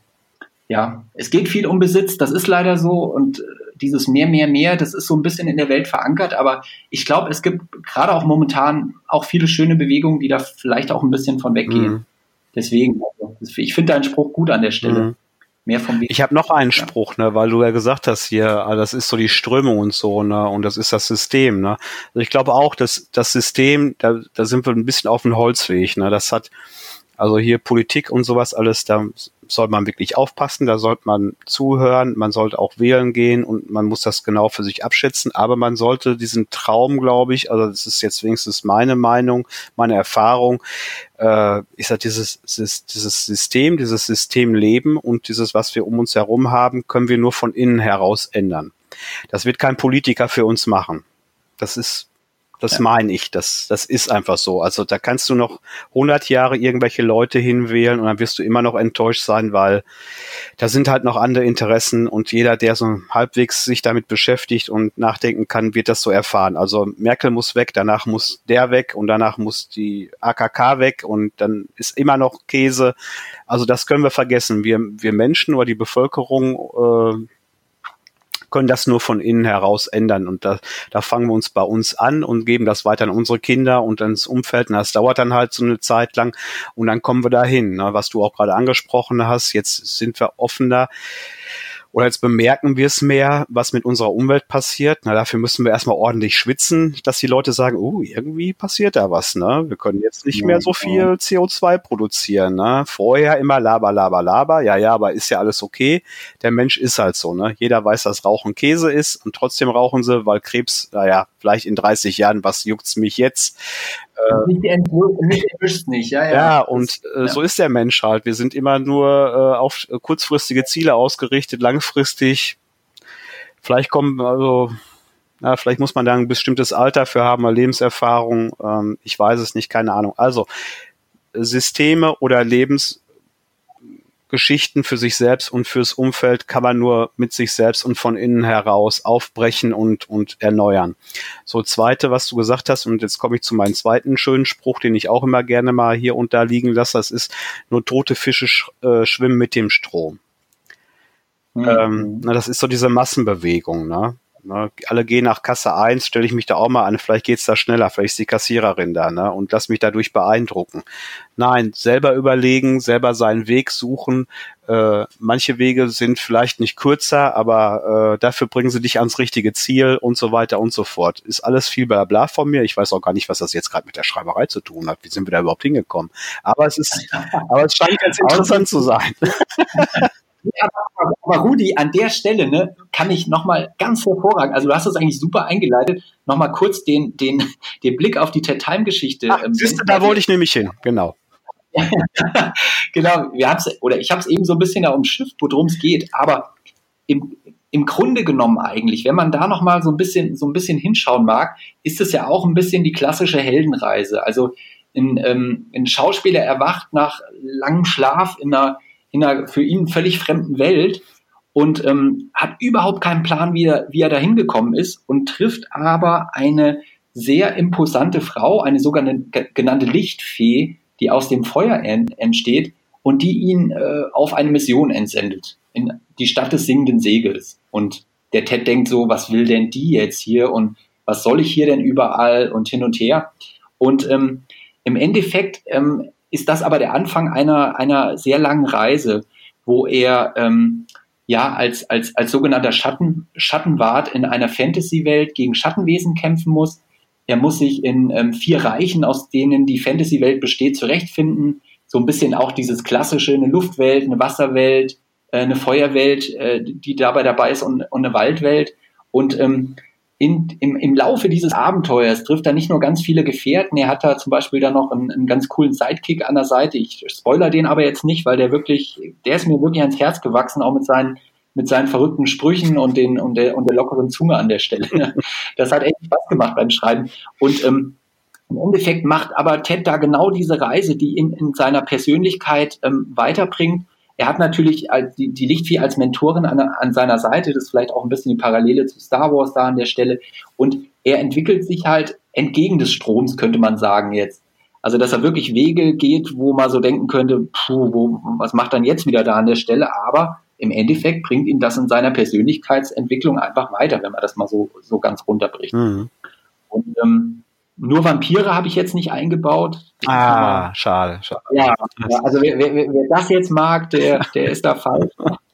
ja, es geht viel um Besitz, das ist leider so. Und dieses mehr, mehr, mehr, das ist so ein bisschen in der Welt verankert. Aber ich glaube, es gibt gerade auch momentan auch viele schöne Bewegungen, die da vielleicht auch ein bisschen von weggehen. Mhm. Deswegen, also, ich finde deinen Spruch gut an der Stelle. Mhm. Mehr vom Weg. Ich habe noch einen ja. Spruch, ne, weil du ja gesagt hast hier, das ist so die Strömung und so, ne, und das ist das System, ne. Also ich glaube auch, dass das System, da, da sind wir ein bisschen auf dem Holzweg, ne. Das hat also hier Politik und sowas alles, da soll man wirklich aufpassen, da sollte man zuhören, man sollte auch wählen gehen und man muss das genau für sich abschätzen, aber man sollte diesen Traum, glaube ich, also das ist jetzt wenigstens meine Meinung, meine Erfahrung, äh, ich sag, dieses, dieses, dieses System, dieses Systemleben und dieses, was wir um uns herum haben, können wir nur von innen heraus ändern. Das wird kein Politiker für uns machen. Das ist Das ja. meine ich, das, das ist einfach so. Also da kannst du noch hundert Jahre irgendwelche Leute hinwählen und dann wirst du immer noch enttäuscht sein, weil da sind halt noch andere Interessen und jeder, der so halbwegs sich damit beschäftigt und nachdenken kann, wird das so erfahren. Also Merkel muss weg, danach muss der weg und danach muss die A K K weg und dann ist immer noch Käse. Also das können wir vergessen. Wir, wir Menschen oder die Bevölkerung äh, können das nur von innen heraus ändern. Und da, da fangen wir uns bei uns an und geben das weiter an unsere Kinder und ans Umfeld. Und das dauert dann halt so eine Zeit lang. Und dann kommen wir dahin, ne, was du auch gerade angesprochen hast. Jetzt sind wir offener. Oder jetzt bemerken wir es mehr, was mit unserer Umwelt passiert. Na, dafür müssen wir erstmal ordentlich schwitzen, dass die Leute sagen, oh, irgendwie passiert da was, ne? Wir können jetzt nicht mehr so viel C O zwei produzieren, ne? Vorher immer laber, laber, laber. Ja, ja, aber ist ja alles okay. Der Mensch ist halt so, ne? Jeder weiß, dass Rauchen Käse ist und trotzdem rauchen sie, weil Krebs, naja, vielleicht in dreißig Jahren, was juckt's mich jetzt? Nicht erwischt nicht, ja, ja. Ja, und äh, ja. so ist der Mensch halt. Wir sind immer nur äh, auf kurzfristige Ziele ausgerichtet, langfristig. Vielleicht kommen, also, na, vielleicht muss man da ein bestimmtes Alter für haben, eine Lebenserfahrung. Ähm, ich weiß es nicht, keine Ahnung. Also, Systeme oder Lebens Geschichten für sich selbst und fürs Umfeld kann man nur mit sich selbst und von innen heraus aufbrechen und und erneuern. So, zweite, was du gesagt hast, und jetzt komme ich zu meinem zweiten schönen Spruch, den ich auch immer gerne mal hier und da liegen lasse, das ist, nur tote Fische sch, äh, schwimmen mit dem Strom. Mhm. Ähm, na, das ist so diese Massenbewegung, ne? Ne? Alle gehen nach Kasse eins, stelle ich mich da auch mal an, vielleicht geht's da schneller, vielleicht ist die Kassiererin da, ne? Und lass mich dadurch beeindrucken. Nein, selber überlegen, selber seinen Weg suchen. Äh, manche Wege sind vielleicht nicht kürzer, aber äh, dafür bringen sie dich ans richtige Ziel und so weiter und so fort. Ist alles viel Blabla von mir. Ich weiß auch gar nicht, was das jetzt gerade mit der Schreiberei zu tun hat. Wie sind wir da überhaupt hingekommen? Aber es ist, aber es scheint ganz interessant zu sein. Ja, aber Rudi, an der Stelle ne, kann ich nochmal ganz hervorragend, also du hast das eigentlich super eingeleitet, nochmal kurz den, den, den Blick auf die Ted Time-Geschichte. Ach, ähm, siehst du, da wollte ich nämlich hin, genau. Genau, wir haben's, oder ich habe es eben so ein bisschen da umschifft, worum es geht, aber im, im Grunde genommen eigentlich, wenn man da nochmal so ein bisschen, so ein bisschen hinschauen mag, ist es ja auch ein bisschen die klassische Heldenreise. Also ein, ähm, ein Schauspieler erwacht nach langem Schlaf in einer in einer für ihn völlig fremden Welt und ähm, hat überhaupt keinen Plan, wie er, wie er da hingekommen ist und trifft aber eine sehr imposante Frau, eine sogenannte Lichtfee, die aus dem Feuer en- entsteht und die ihn äh, auf eine Mission entsendet, in die Stadt des singenden Segels. Und der Ted denkt so, was will denn die jetzt hier und was soll ich hier denn überall und hin und her. Und ähm, im Endeffekt ähm, ist das aber der Anfang einer, einer sehr langen Reise, wo er ähm, ja als, als, als sogenannter Schatten, Schattenwart in einer Fantasy-Welt gegen Schattenwesen kämpfen muss. Er muss sich in ähm, vier Reichen, aus denen die Fantasy-Welt besteht, zurechtfinden. So ein bisschen auch dieses klassische, eine Luftwelt, eine Wasserwelt, äh, eine Feuerwelt, äh, die dabei dabei ist und, und eine Waldwelt. Und ähm, In, im, im Laufe dieses Abenteuers trifft er nicht nur ganz viele Gefährten, er hat da zum Beispiel dann noch einen, einen ganz coolen Sidekick an der Seite. Ich spoiler den aber jetzt nicht, weil der wirklich, der ist mir wirklich ans Herz gewachsen, auch mit seinen, mit seinen verrückten Sprüchen und den, und der, und der lockeren Zunge an der Stelle. Das hat echt Spaß gemacht beim Schreiben. Und, ähm, im Endeffekt macht aber Ted da genau diese Reise, die ihn in seiner Persönlichkeit ähm, weiterbringt. Er hat natürlich als, die, die Lichtfee als Mentorin an, an seiner Seite, das ist vielleicht auch ein bisschen die Parallele zu Star Wars da an der Stelle. Und er entwickelt sich halt entgegen des Stroms, könnte man sagen jetzt. Also, dass er wirklich Wege geht, wo man so denken könnte, puh, wo, was macht dann jetzt wieder da an der Stelle? Aber im Endeffekt bringt ihn das in seiner Persönlichkeitsentwicklung einfach weiter, wenn man das mal so, so ganz runterbricht. Mhm. Und ähm, nur Vampire habe ich jetzt nicht eingebaut. Ah, mal, schade, schade. Ja, also wer, wer, wer das jetzt mag, der, der ist da falsch.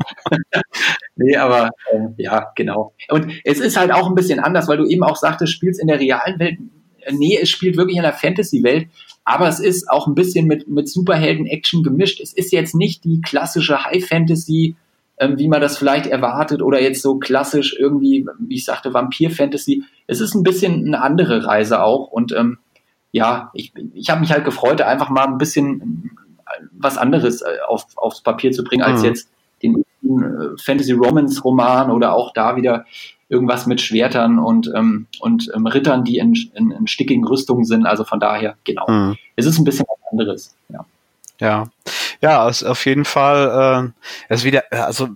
Nee, aber äh, ja, genau. Und es ist halt auch ein bisschen anders, weil du eben auch sagtest, spielst in der realen Welt. Nee, es spielt wirklich in der Fantasy-Welt, aber es ist auch ein bisschen mit, mit Superhelden-Action gemischt. Es ist jetzt nicht die klassische High-Fantasy, ähm, wie man das vielleicht erwartet, oder jetzt so klassisch irgendwie, wie ich sagte, Vampir-Fantasy. Es ist ein bisschen eine andere Reise auch und ähm, ja, ich, ich habe mich halt gefreut, einfach mal ein bisschen was anderes auf, aufs Papier zu bringen, als mhm. jetzt den äh, Fantasy-Romance-Roman oder auch da wieder irgendwas mit Schwertern und, ähm, und ähm, Rittern, die in, in, in stickigen Rüstungen sind. Also von daher, genau. Mhm. Es ist ein bisschen was anderes, ja. Ja, ja, ist auf jeden Fall, äh, es ist wieder, also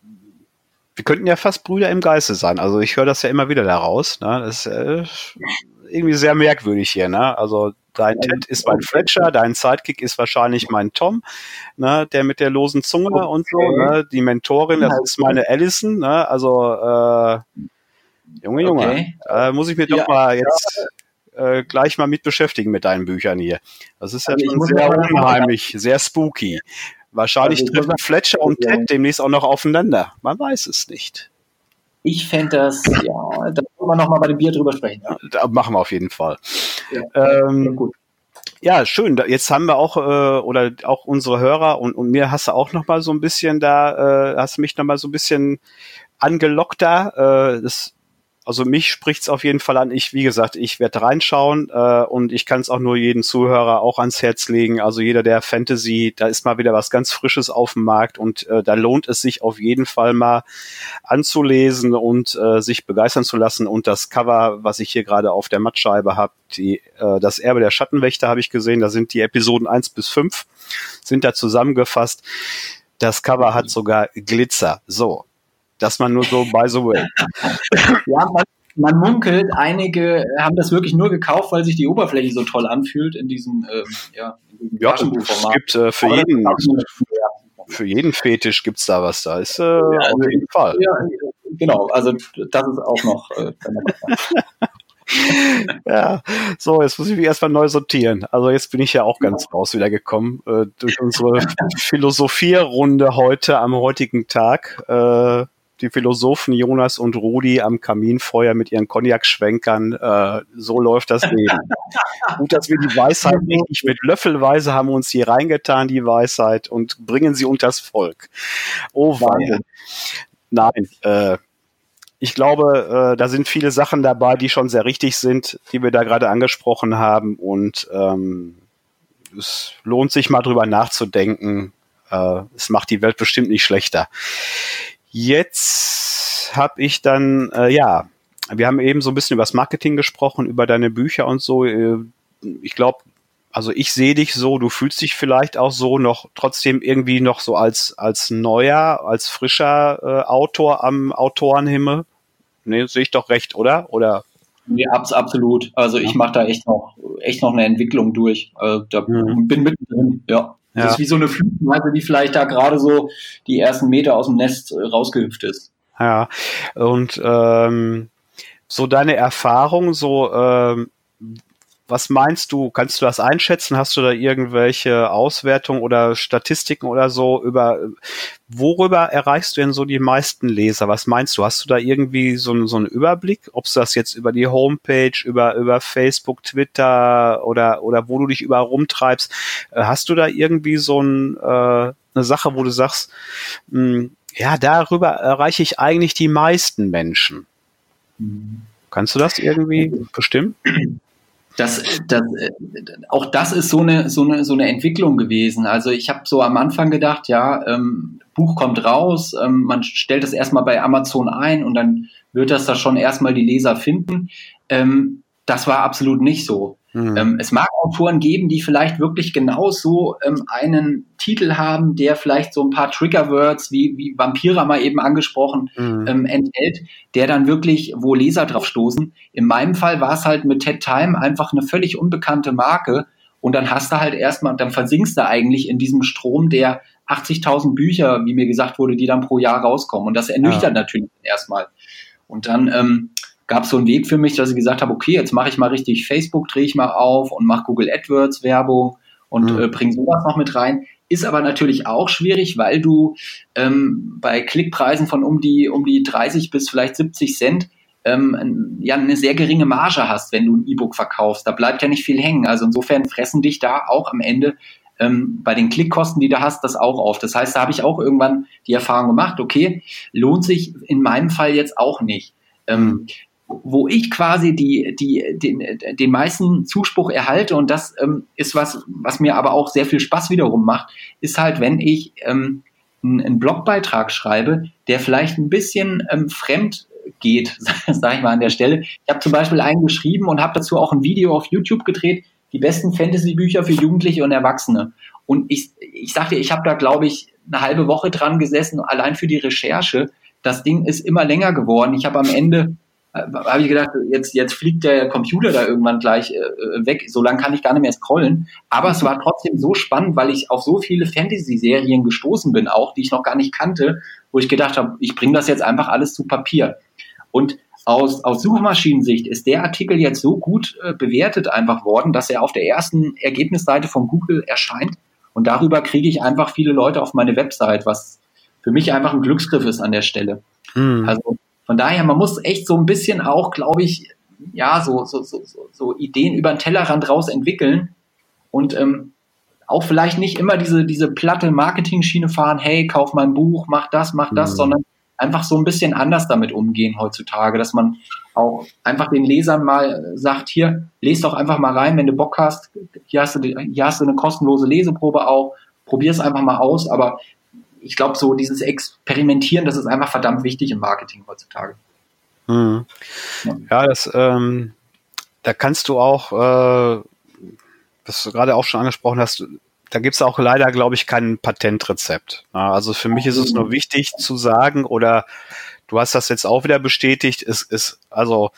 wir könnten ja fast Brüder im Geiste sein. Also ich höre das ja immer wieder daraus. Ne? Das ist äh, irgendwie sehr merkwürdig hier. Ne? Also dein Ted ist mein Fletcher, dein Sidekick ist wahrscheinlich mein Tom, ne? Der mit der losen Zunge okay. und so. Ne? Die Mentorin, das ist meine Allison. Ne? Also äh, Junge, Junge, okay. äh, muss ich mir doch ja, mal jetzt ja. äh, gleich mal mit beschäftigen mit deinen Büchern hier. Das ist ja also schon sehr unheimlich, sehr spooky. Wahrscheinlich also treffen Fletcher und Ted demnächst auch noch aufeinander. Man weiß es nicht. Ich fände das, ja, da können wir nochmal bei dem Bier drüber sprechen. Ja. Da machen wir auf jeden Fall. Ja, ähm, ja, gut. Ja, schön. Jetzt haben wir auch, äh, oder auch unsere Hörer und, und mir hast du auch nochmal so ein bisschen da, äh, hast mich nochmal so ein bisschen angelockt da. Äh, das Also mich spricht's auf jeden Fall an. Ich, wie gesagt, ich werde reinschauen äh, und ich kann es auch nur jedem Zuhörer auch ans Herz legen. Also jeder, der Fantasy, da ist mal wieder was ganz Frisches auf dem Markt und äh, da lohnt es sich auf jeden Fall mal anzulesen und äh, sich begeistern zu lassen. Und das Cover, was ich hier gerade auf der Mattscheibe habe, die äh, das Erbe der Schattenwächter habe ich gesehen. Da sind die Episoden eins bis fünf sind da zusammengefasst. Das Cover hat sogar Glitzer. So. Dass man nur so by the way. Ja, man, man munkelt, einige haben das wirklich nur gekauft, weil sich die Oberfläche so toll anfühlt in diesem, ähm, ja, in diesem ja, es gibt äh, für jeden für jeden Fetisch gibt's da was da. Ist äh, ja, auf jeden Fall. Ja, genau, also das ist auch noch. Äh, Ja, so, jetzt muss ich mich erstmal neu sortieren. Also jetzt bin ich ja auch ganz raus wieder gekommen äh, durch unsere Philosophierrunde heute am heutigen Tag. Äh, die Philosophen Jonas und Rudi am Kaminfeuer mit ihren Cognac-Schwenkern. Äh, so läuft das Leben. Gut, dass wir die Weisheit wirklich mit löffelweise haben uns hier reingetan, die Weisheit, und bringen sie unters Volk. Oh weia. Nein, äh, ich glaube, äh, da sind viele Sachen dabei, die schon sehr richtig sind, die wir da gerade angesprochen haben, und ähm, es lohnt sich mal drüber nachzudenken. Äh, es macht die Welt bestimmt nicht schlechter. Jetzt habe ich dann, äh, ja, wir haben eben so ein bisschen über das Marketing gesprochen, über deine Bücher und so. Äh, ich glaube, also ich sehe dich so, du fühlst dich vielleicht auch so noch trotzdem irgendwie noch so als als neuer, als frischer äh, Autor am Autorenhimmel. Nee, sehe ich doch recht, oder? Oder? Nee, absolut. Also ich mache da echt noch echt noch eine Entwicklung durch. Also da mhm. bin mittendrin, ja. Das ja. ist wie so eine Flugmeise, die vielleicht da gerade so die ersten Meter aus dem Nest rausgehüpft ist. Ja, und ähm, so deine Erfahrung, so ähm, was meinst du, kannst du das einschätzen? Hast du da irgendwelche Auswertungen oder Statistiken oder so über, worüber erreichst du denn so die meisten Leser? Was meinst du? Hast du da irgendwie so, so einen Überblick? Ob es das jetzt über die Homepage, über, über Facebook, Twitter oder, oder wo du dich überall rumtreibst? Hast du da irgendwie so ein, äh, eine Sache, wo du sagst, mh, ja, darüber erreiche ich eigentlich die meisten Menschen? Mhm. Kannst du das irgendwie bestimmen? Das, das, auch das ist so eine, so eine, so eine Entwicklung gewesen. Also ich habe so am Anfang gedacht, ja, ähm, Buch kommt raus, ähm, man stellt es erstmal bei Amazon ein und dann wird das da schon erstmal die Leser finden. Ähm, das war absolut nicht so. Mhm. Ähm, es mag Autoren geben, die vielleicht wirklich genauso ähm, einen Titel haben, der vielleicht so ein paar Triggerwords wie, wie Vampire mal eben angesprochen mhm. ähm, enthält, der dann wirklich, wo Leser drauf stoßen. In meinem Fall war es halt mit Ted Time einfach eine völlig unbekannte Marke, und dann hast du halt erstmal, dann versinkst du eigentlich in diesem Strom der achtzigtausend Bücher, wie mir gesagt wurde, die dann pro Jahr rauskommen, und das ernüchtert ja. natürlich erstmal. Und dann ähm, gab es so einen Weg für mich, dass ich gesagt habe, okay, jetzt mache ich mal richtig Facebook, drehe ich mal auf und mache Google AdWords Werbung und mhm. äh, bringe sowas noch mit rein. Ist aber natürlich auch schwierig, weil du ähm, bei Klickpreisen von um die um die dreißig bis vielleicht siebzig Cent ähm, ja eine sehr geringe Marge hast, wenn du ein E-Book verkaufst. Da bleibt ja nicht viel hängen. Also insofern fressen dich da auch am Ende ähm, bei den Klickkosten, die du hast, das auch auf. Das heißt, da habe ich auch irgendwann die Erfahrung gemacht, okay, lohnt sich in meinem Fall jetzt auch nicht. Ähm, wo ich quasi die, die, den, den meisten Zuspruch erhalte, und das ähm, ist was, was mir aber auch sehr viel Spaß wiederum macht, ist halt, wenn ich ähm, einen, einen Blogbeitrag schreibe, der vielleicht ein bisschen ähm, fremd geht, sage ich mal an der Stelle. Ich habe zum Beispiel einen geschrieben und habe dazu auch ein Video auf YouTube gedreht, die besten Fantasy-Bücher für Jugendliche und Erwachsene. Und ich, ich sagte, ich habe da, glaube ich, eine halbe Woche dran gesessen, allein für die Recherche. Das Ding ist immer länger geworden. Ich habe am Ende habe ich gedacht, jetzt, jetzt fliegt der Computer da irgendwann gleich äh, weg. So lange kann ich gar nicht mehr scrollen. Aber es war trotzdem so spannend, weil ich auf so viele Fantasy-Serien gestoßen bin, auch, die ich noch gar nicht kannte, wo ich gedacht habe, ich bringe das jetzt einfach alles zu Papier. Und aus, aus Suchmaschinensicht ist der Artikel jetzt so gut äh, bewertet einfach worden, dass er auf der ersten Ergebnisseite von Google erscheint. Und darüber kriege ich einfach viele Leute auf meine Website, was für mich einfach ein Glücksgriff ist an der Stelle. Mhm. Also von daher, man muss echt so ein bisschen auch, glaube ich, ja, so, so, so, so Ideen über den Tellerrand raus entwickeln und ähm, auch vielleicht nicht immer diese, diese platte Marketing-Schiene fahren, hey, kauf mein Buch, mach das, mach das, mhm. sondern einfach so ein bisschen anders damit umgehen heutzutage, dass man auch einfach den Lesern mal sagt, hier, lest doch einfach mal rein, wenn du Bock hast, hier hast du, hier hast du eine kostenlose Leseprobe auch, probier es einfach mal aus, aber ich glaube, so dieses Experimentieren, das ist einfach verdammt wichtig im Marketing heutzutage. Hm. Ja. ja, das, ähm, da kannst du auch, äh, was du gerade auch schon angesprochen hast, da gibt es auch leider, glaube ich, kein Patentrezept. Ja, also für mich ist es nur wichtig zu sagen, oder du hast das jetzt auch wieder bestätigt, es ist, also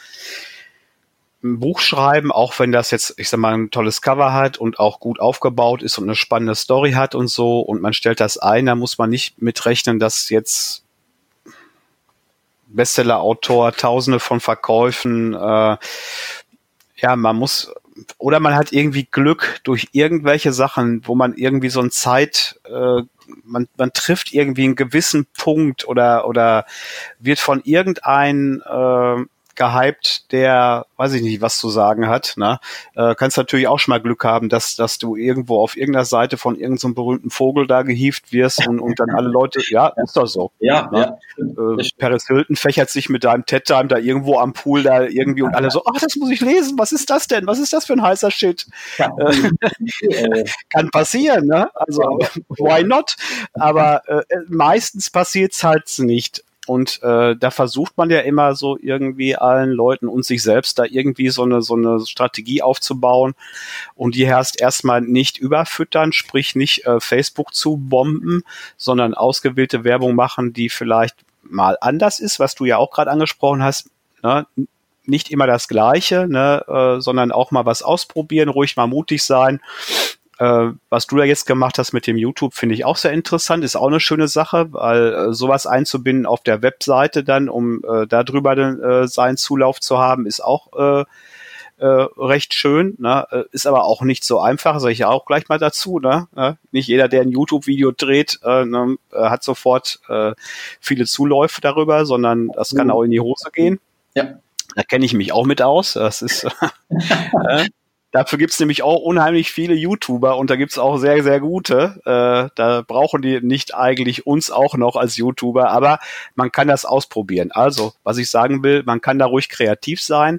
ein Buch schreiben, auch wenn das jetzt, ich sag mal, ein tolles Cover hat und auch gut aufgebaut ist und eine spannende Story hat und so, und man stellt das ein, da muss man nicht mitrechnen, dass jetzt Bestseller-Autor, Tausende von Verkäufen. Äh, ja, man muss, oder man hat irgendwie Glück durch irgendwelche Sachen, wo man irgendwie so ein Zeit, äh, man, man trifft irgendwie einen gewissen Punkt oder oder wird von irgendein äh, gehypt, der, weiß ich nicht, was zu sagen hat. Ne? Äh, kannst natürlich auch schon mal Glück haben, dass dass du irgendwo auf irgendeiner Seite von irgendeinem so berühmten Vogel da gehievt wirst und, und dann alle Leute, ja, ist doch so. Ja, ne? ja. Äh, Paris Hilton fächert sich mit deinem TED-Time da irgendwo am Pool da irgendwie und alle so, ach, das muss ich lesen, was ist das denn? Was ist das für ein heißer Shit? Ja. Äh, kann passieren, ne? Also, why not? Aber äh, meistens passiert's halt nicht. Und äh, da versucht man ja immer so irgendwie allen Leuten und sich selbst da irgendwie so eine so eine Strategie aufzubauen und die heißt erstmal nicht überfüttern, sprich nicht äh, Facebook zu bomben, sondern ausgewählte Werbung machen, die vielleicht mal anders ist, was du ja auch gerade angesprochen hast, ne? Nicht immer das Gleiche, ne? äh, sondern auch mal was ausprobieren, ruhig mal mutig sein. Äh, was du da jetzt gemacht hast mit dem YouTube, finde ich auch sehr interessant, ist auch eine schöne Sache, weil äh, sowas einzubinden auf der Webseite dann, um äh, darüber den, äh, seinen Zulauf zu haben, ist auch äh, äh, recht schön, ne? Ist aber auch nicht so einfach, sage ich auch gleich mal dazu. Ne? Nicht jeder, der ein YouTube-Video dreht, äh, ne, hat sofort äh, viele Zuläufe darüber, sondern das kann auch in die Hose gehen. Ja. Da kenne ich mich auch mit aus. Das ist äh, Dafür gibt's nämlich auch unheimlich viele YouTuber und da gibt's auch sehr, sehr gute. Äh, da brauchen die nicht eigentlich uns auch noch als YouTuber, aber man kann das ausprobieren. Also, was ich sagen will, man kann da ruhig kreativ sein.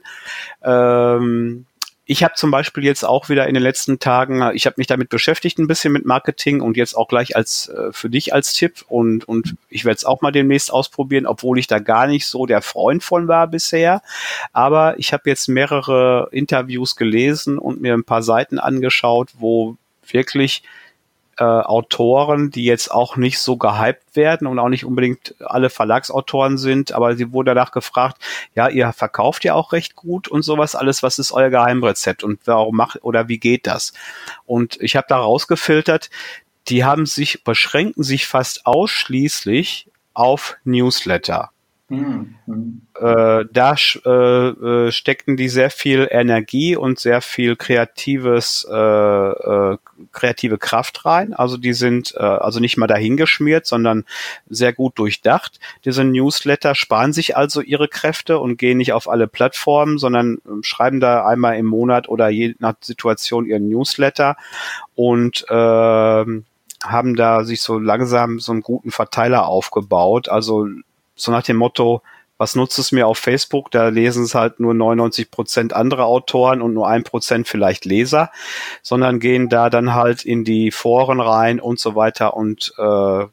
Ähm, ich habe zum Beispiel jetzt auch wieder in den letzten Tagen, ich habe mich damit beschäftigt, ein bisschen mit Marketing und jetzt auch gleich als äh, für dich als Tipp und und ich werde es auch mal demnächst ausprobieren, obwohl ich da gar nicht so der Freund von war bisher. Aber ich habe jetzt mehrere Interviews gelesen und mir ein paar Seiten angeschaut, wo wirklich äh, Autoren, die jetzt auch nicht so gehypt werden und auch nicht unbedingt alle Verlagsautoren sind, aber sie wurde danach gefragt, ja, ihr verkauft ja auch recht gut und sowas alles, was ist euer Geheimrezept und warum macht oder wie geht das? Und ich habe da rausgefiltert, die haben sich, beschränken sich fast ausschließlich auf Newsletter. Mhm. Äh, da äh, steckten die sehr viel Energie und sehr viel kreatives, äh, äh, kreative Kraft rein. Also die sind äh, also nicht mal dahingeschmiert, sondern sehr gut durchdacht. Diese Newsletter sparen sich also ihre Kräfte und gehen nicht auf alle Plattformen, sondern schreiben da einmal im Monat oder je nach Situation ihren Newsletter und äh, haben da sich so langsam so einen guten Verteiler aufgebaut. Also so nach dem Motto, was nutzt es mir auf Facebook? Da lesen es halt nur neunundneunzig Prozent andere Autoren und nur ein Prozent vielleicht Leser, sondern gehen da dann halt in die Foren rein und so weiter und äh,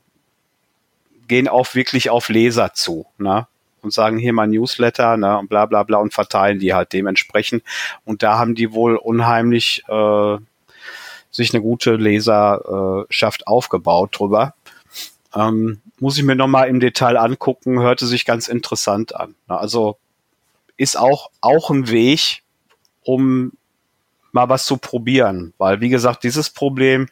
gehen auch wirklich auf Leser zu, ne? Und sagen hier mal Newsletter, ne? Und bla bla bla und verteilen die halt dementsprechend. Und da haben die wohl unheimlich äh, sich eine gute Leserschaft aufgebaut drüber. Ähm, muss ich mir nochmal im Detail angucken, hörte sich ganz interessant an. Also ist auch, auch ein Weg, um mal was zu probieren. Weil, wie gesagt, dieses Problem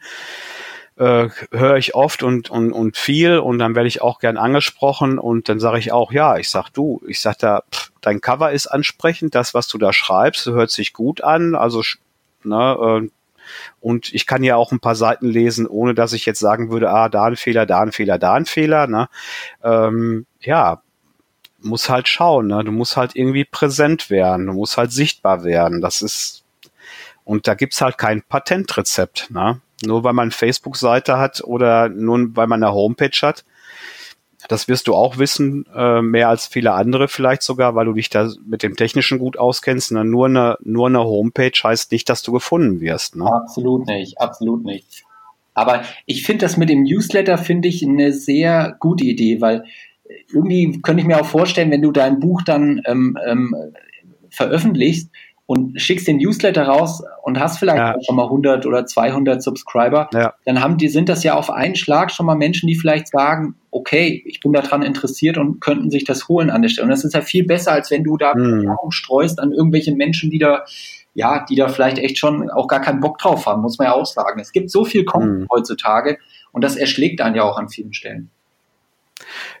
äh, höre ich oft und, und, und viel und dann werde ich auch gern angesprochen und dann sage ich auch, ja, ich sag du, ich sag da, pff, dein Cover ist ansprechend, das, was du da schreibst, hört sich gut an, also ne, äh, und ich kann ja auch ein paar Seiten lesen, ohne dass ich jetzt sagen würde, ah, da ein Fehler, da ein Fehler, da ein Fehler. Ne? Ähm, ja, muss halt schauen. Ne? Du musst halt irgendwie präsent werden. Du musst halt sichtbar werden. Das ist, und da gibt's halt kein Patentrezept. Ne? Nur weil man eine Facebook-Seite hat oder nur weil man eine Homepage hat. Das wirst du auch wissen, äh, mehr als viele andere vielleicht sogar, weil du dich da mit dem Technischen gut auskennst. Ne? Nur eine, nur eine Homepage heißt nicht, dass du gefunden wirst. Ne? Absolut nicht, absolut nicht. Aber ich finde das mit dem Newsletter, finde ich, eine sehr gute Idee, weil irgendwie könnte ich mir auch vorstellen, wenn du dein Buch dann ähm, ähm, veröffentlichst und schickst den Newsletter raus und hast vielleicht ja. schon mal hundert oder zweihundert Subscriber, ja. dann haben die, sind das ja auf einen Schlag schon mal Menschen, die vielleicht sagen, okay, ich bin daran interessiert und könnten sich das holen an der Stelle. Und das ist ja viel besser, als wenn du da mhm. streust an irgendwelche Menschen, die da, ja, die da vielleicht echt schon auch gar keinen Bock drauf haben, muss man ja auch sagen. Es gibt so viel Content mhm. heutzutage und das erschlägt einen ja auch an vielen Stellen.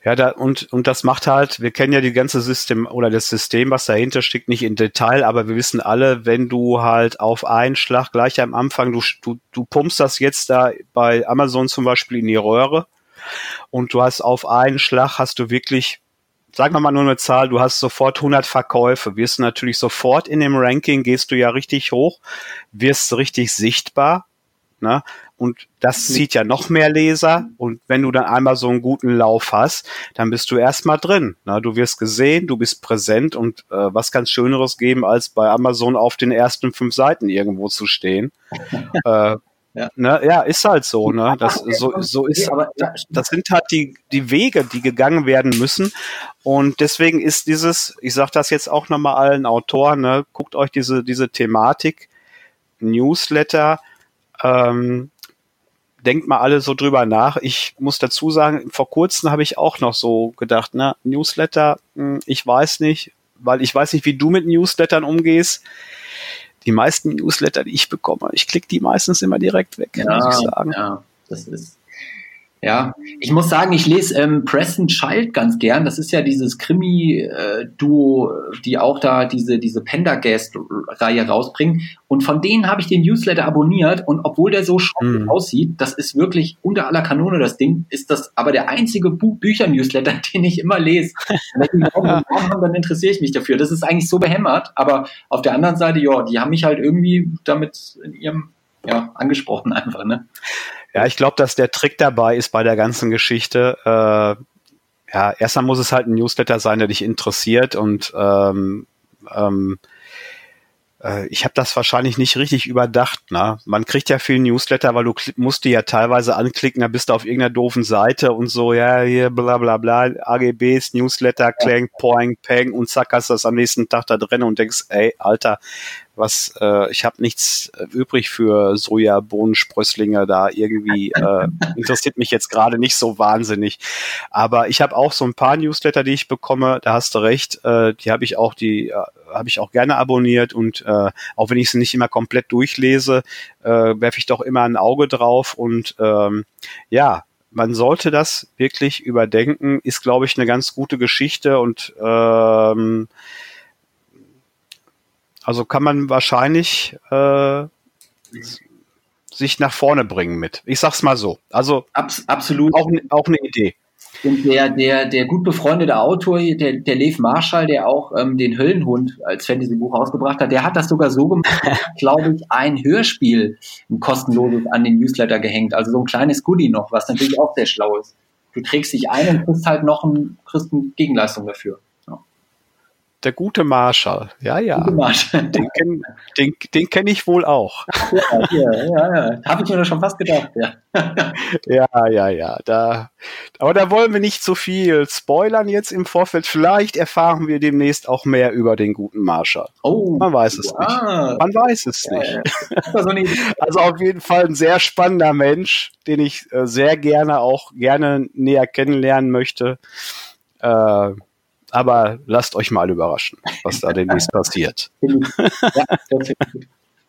Ja, da, und, und das macht halt, wir kennen ja die ganze System oder das System, was dahinter steckt, nicht in Detail, aber wir wissen alle, wenn du halt auf einen Schlag gleich am Anfang, du, du, du pumpst das jetzt da bei Amazon zum Beispiel in die Röhre und du hast auf einen Schlag, hast du wirklich, sagen wir mal nur eine Zahl, du hast sofort hundert Verkäufe, wirst du natürlich sofort in dem Ranking, gehst du ja richtig hoch, wirst richtig sichtbar, ne? Und das zieht ja noch mehr Leser. Und wenn du dann einmal so einen guten Lauf hast, dann bist du erstmal drin. Na, du wirst gesehen, du bist präsent und äh, was kann es Schöneres geben, als bei Amazon auf den ersten fünf Seiten irgendwo zu stehen. äh, ja. Ne, ja, ist halt so. Ne? Das, so, so ist, das sind halt die, die Wege, die gegangen werden müssen. Und deswegen ist dieses, ich sage das jetzt auch nochmal allen Autoren, ne, guckt euch diese, diese Thematik, Newsletter, ähm, denkt mal alle so drüber nach. Ich muss dazu sagen, vor kurzem habe ich auch noch so gedacht, ne, Newsletter, ich weiß nicht, weil ich weiß nicht, wie du mit Newslettern umgehst. Die meisten Newsletter, die ich bekomme, ich klicke die meistens immer direkt weg, ja, muss ich sagen. Ja, das ist Ja, ich muss sagen, ich lese ähm, Preston Child ganz gern. Das ist ja dieses Krimi-Duo, die auch da diese diese Pendergast-Reihe rausbringen. Und von denen habe ich den Newsletter abonniert. Und obwohl der so schrecklich mm. aussieht, das ist wirklich unter aller Kanone das Ding, ist das aber der einzige Buch Bücher-Newsletter, den ich immer lese. Wenn die einen Namen haben, dann interessiere ich mich dafür. Das ist eigentlich so behämmert. Aber auf der anderen Seite, ja, die haben mich halt irgendwie damit in ihrem, ja, angesprochen einfach, ne? Ja, ich glaube, dass der Trick dabei ist bei der ganzen Geschichte. Äh, ja, erstmal muss es halt ein Newsletter sein, der dich interessiert und ähm, ähm, äh, ich habe das wahrscheinlich nicht richtig überdacht. Ne? Man kriegt ja viel Newsletter, weil du musst die ja teilweise anklicken, da bist du auf irgendeiner doofen Seite und so, ja, hier bla bla bla, A G Bs, Newsletter, Clang, Poing, Peng und zack, hast du das am nächsten Tag da drin und denkst, ey, Alter, was, äh, ich habe nichts äh, übrig für Soja-Bohnensprösslinge da irgendwie, äh, interessiert mich jetzt gerade nicht so wahnsinnig. Aber ich habe auch so ein paar Newsletter, die ich bekomme, da hast du recht, äh, die habe ich auch, die äh, habe ich auch gerne abonniert und äh, auch wenn ich sie nicht immer komplett durchlese, äh, werfe ich doch immer ein Auge drauf und ähm, ja, man sollte das wirklich überdenken, ist, glaube ich, eine ganz gute Geschichte und ähm, also kann man wahrscheinlich äh, sich nach vorne bringen mit. Ich sag's mal so. Also Abs- absolut auch, auch eine Idee. Und der, der, der gut befreundete Autor, der, der Lev Marschall, der auch ähm, den Höllenhund als Fantasy-Buch rausgebracht hat, der hat das sogar so gemacht, glaube ich, ein Hörspiel, ein kostenloses an den Newsletter gehängt. Also so ein kleines Goodie noch, was natürlich auch sehr schlau ist. Du trägst dich ein und kriegst halt noch ein, kriegst eine Gegenleistung dafür. Der gute Marschall, ja, ja. Gute Marschall. Den kenne den, den kenn ich wohl auch. Ja, ja, ja, ja. Habe ich mir da schon fast gedacht, ja. Ja, ja, ja. Da, aber da wollen wir nicht so viel spoilern jetzt im Vorfeld. Vielleicht erfahren wir demnächst auch mehr über den guten Marschall. Oh. Man weiß es ah, nicht. Man weiß es ja, nicht. Ja. Also auf jeden Fall ein sehr spannender Mensch, den ich äh, sehr gerne auch gerne näher kennenlernen möchte. Äh, Aber lasst euch mal überraschen, was da demnächst passiert. Ja, das gut.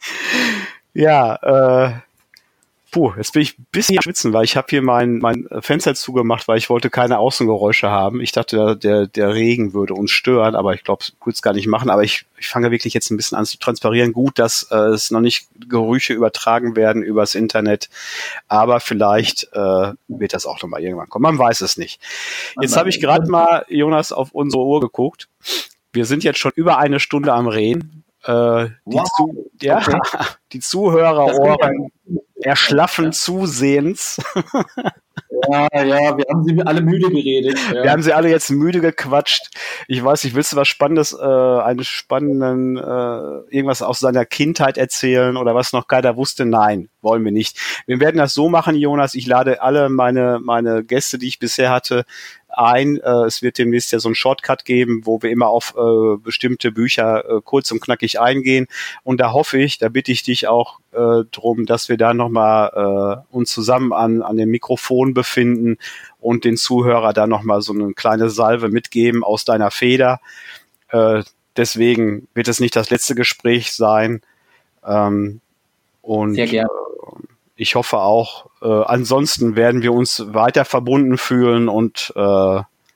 Ja, äh, puh, jetzt bin ich ein bisschen am Schwitzen, weil ich habe hier mein, mein Fenster zugemacht, weil ich wollte keine Außengeräusche haben. Ich dachte, der, der, der Regen würde uns stören, aber ich glaube, kurz gar nicht machen. Aber ich, ich fange wirklich jetzt ein bisschen an zu transpirieren. Gut, dass äh, es noch nicht Gerüche übertragen werden übers Internet, aber vielleicht äh, wird das auch noch mal irgendwann kommen. Man weiß es nicht. Jetzt habe ich gerade mal, Jonas, auf unsere Uhr geguckt. Wir sind jetzt schon über eine Stunde am Reden. Äh, die, wow. Zu- ja, okay. Die Zuhörerohren erschlaffen zusehends. Ja, ja, wir haben sie alle müde geredet. Ja. Wir haben sie alle jetzt müde gequatscht. Ich weiß nicht, willst du was Spannendes, äh, einen spannenden, äh, irgendwas aus seiner Kindheit erzählen oder was noch keiner wusste? Nein, wollen wir nicht. Wir werden das so machen, Jonas. Ich lade alle meine, meine Gäste, die ich bisher hatte, ein. Äh, es wird demnächst ja so einen Shortcut geben, wo wir immer auf äh, bestimmte Bücher äh, kurz und knackig eingehen. Und da hoffe ich, da bitte ich dich auch äh, drum, dass wir da nochmal äh, uns zusammen an, an dem Mikrofon befinden und den Zuhörer da nochmal so eine kleine Salve mitgeben aus deiner Feder. Äh, deswegen wird es nicht das letzte Gespräch sein. Ähm, und Sehr gerne. Äh, ich hoffe auch, äh, ansonsten werden wir uns weiter verbunden fühlen und äh,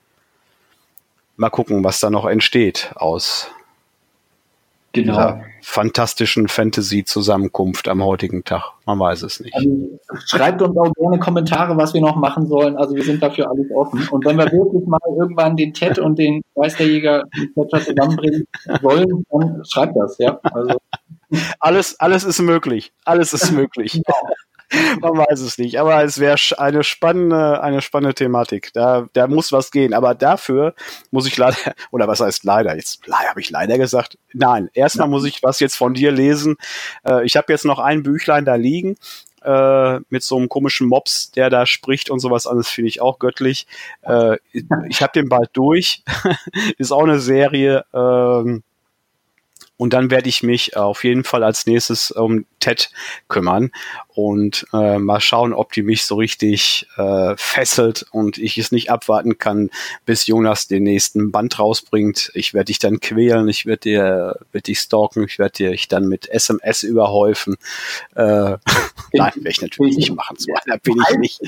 mal gucken, was da noch entsteht aus Genau. dieser fantastischen Fantasy-Zusammenkunft am heutigen Tag. Man weiß es nicht. Also, schreibt uns auch gerne Kommentare, was wir noch machen sollen. Also wir sind dafür alles offen. Und wenn wir wirklich mal irgendwann den Ted und den Geisterjäger zusammenbringen wollen, dann schreibt das, ja. Also alles, alles ist möglich. Alles ist möglich. Genau. Man weiß es nicht, aber es wäre eine spannende, eine spannende Thematik. Da, da muss was gehen. Aber dafür muss ich leider, oder was heißt leider? Jetzt habe ich leider gesagt. Nein, erstmal ja. muss ich was jetzt von dir lesen. Äh, ich habe jetzt noch ein Büchlein da liegen äh, mit so einem komischen Mops, der da spricht und sowas. Alles finde ich auch göttlich. Äh, ich habe den bald durch. Ist auch eine Serie. Äh, Und dann werde ich mich auf jeden Fall als nächstes um Ted kümmern und äh, mal schauen, ob die mich so richtig äh, fesselt und ich es nicht abwarten kann, bis Jonas den nächsten Band rausbringt. Ich werde dich dann quälen, ich werde dir, werd dich stalken, ich werde dich dann mit S M S überhäufen. Äh, Nein, werde ich natürlich nicht machen, so einer bin ich nicht.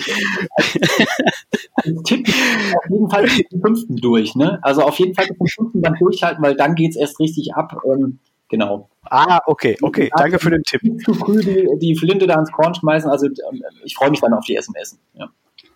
Tipp auf jeden Fall den fünften durch, ne? Also auf jeden Fall den fünften Band durchhalten, weil dann geht's erst richtig ab. Ähm, genau. Ah, okay, okay. Danke für den Tipp. Nicht zu früh die, die Flinte da ins Korn schmeißen. Also ähm, ich freue mich dann auf die S M S. Ja.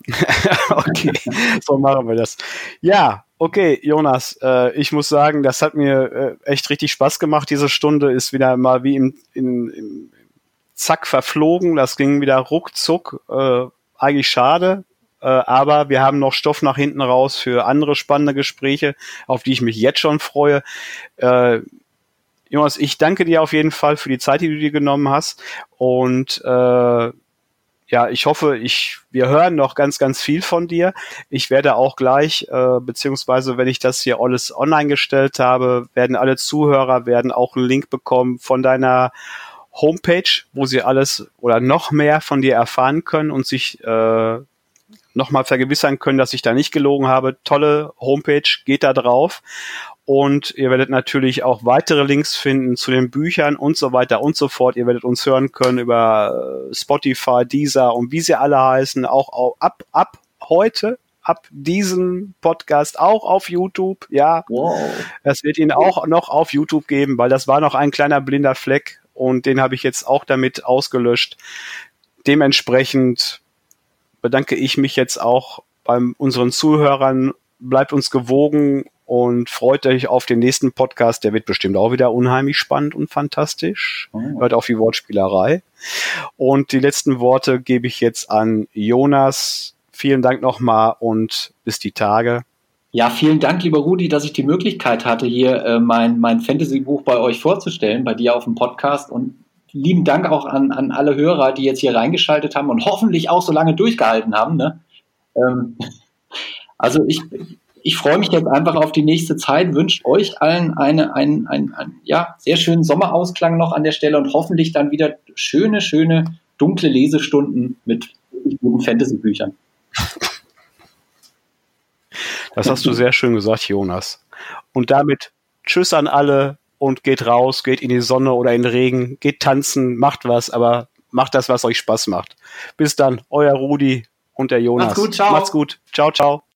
Okay, so machen wir das. Ja, okay, Jonas, äh, ich muss sagen, das hat mir äh, echt richtig Spaß gemacht. Diese Stunde ist wieder mal wie im, im, im Zack verflogen. Das ging wieder ruckzuck. Äh, eigentlich schade. Äh, aber wir haben noch Stoff nach hinten raus für andere spannende Gespräche, auf die ich mich jetzt schon freue. Äh, Jonas, ich danke dir auf jeden Fall für die Zeit, die du dir genommen hast. Und äh, ja, ich hoffe, ich wir hören noch ganz, ganz viel von dir. Ich werde auch gleich, äh, beziehungsweise wenn ich das hier alles online gestellt habe, werden alle Zuhörer werden auch einen Link bekommen von deiner Homepage, wo sie alles oder noch mehr von dir erfahren können und sich äh, nochmal vergewissern können, dass ich da nicht gelogen habe. Tolle Homepage, geht da drauf. Und ihr werdet natürlich auch weitere Links finden zu den Büchern und so weiter und so fort. Ihr werdet uns hören können über Spotify, Deezer und wie sie alle heißen. Auch, auch ab, ab heute, ab diesem Podcast auch auf YouTube. Ja, wow. Das wird ihn auch noch auf YouTube geben, weil das war noch ein kleiner blinder Fleck und den habe ich jetzt auch damit ausgelöscht. Dementsprechend bedanke ich mich jetzt auch bei unseren Zuhörern. Bleibt uns gewogen und freut euch auf den nächsten Podcast. Der wird bestimmt auch wieder unheimlich spannend und fantastisch. Oh. Hört auf die Wortspielerei. Und die letzten Worte gebe ich jetzt an Jonas. Vielen Dank nochmal und bis die Tage. Ja, vielen Dank, lieber Rudi, dass ich die Möglichkeit hatte, hier äh, mein, mein Fantasy-Buch bei euch vorzustellen, bei dir auf dem Podcast. Und lieben Dank auch an, an alle Hörer, die jetzt hier reingeschaltet haben und hoffentlich auch so lange durchgehalten haben. Ne? Ähm, also ich, ich freue mich jetzt einfach auf die nächste Zeit, wünsche euch allen eine, einen, einen, einen ja, sehr schönen Sommerausklang noch an der Stelle und hoffentlich dann wieder schöne, schöne, dunkle Lesestunden mit guten Fantasy-Büchern. Das hast du sehr schön gesagt, Jonas. Und damit tschüss an alle und geht raus, geht in die Sonne oder in den Regen, geht tanzen, macht was, aber macht das, was euch Spaß macht. Bis dann, euer Rudi und der Jonas. Macht's gut, ciao. Macht's gut. Ciao, ciao.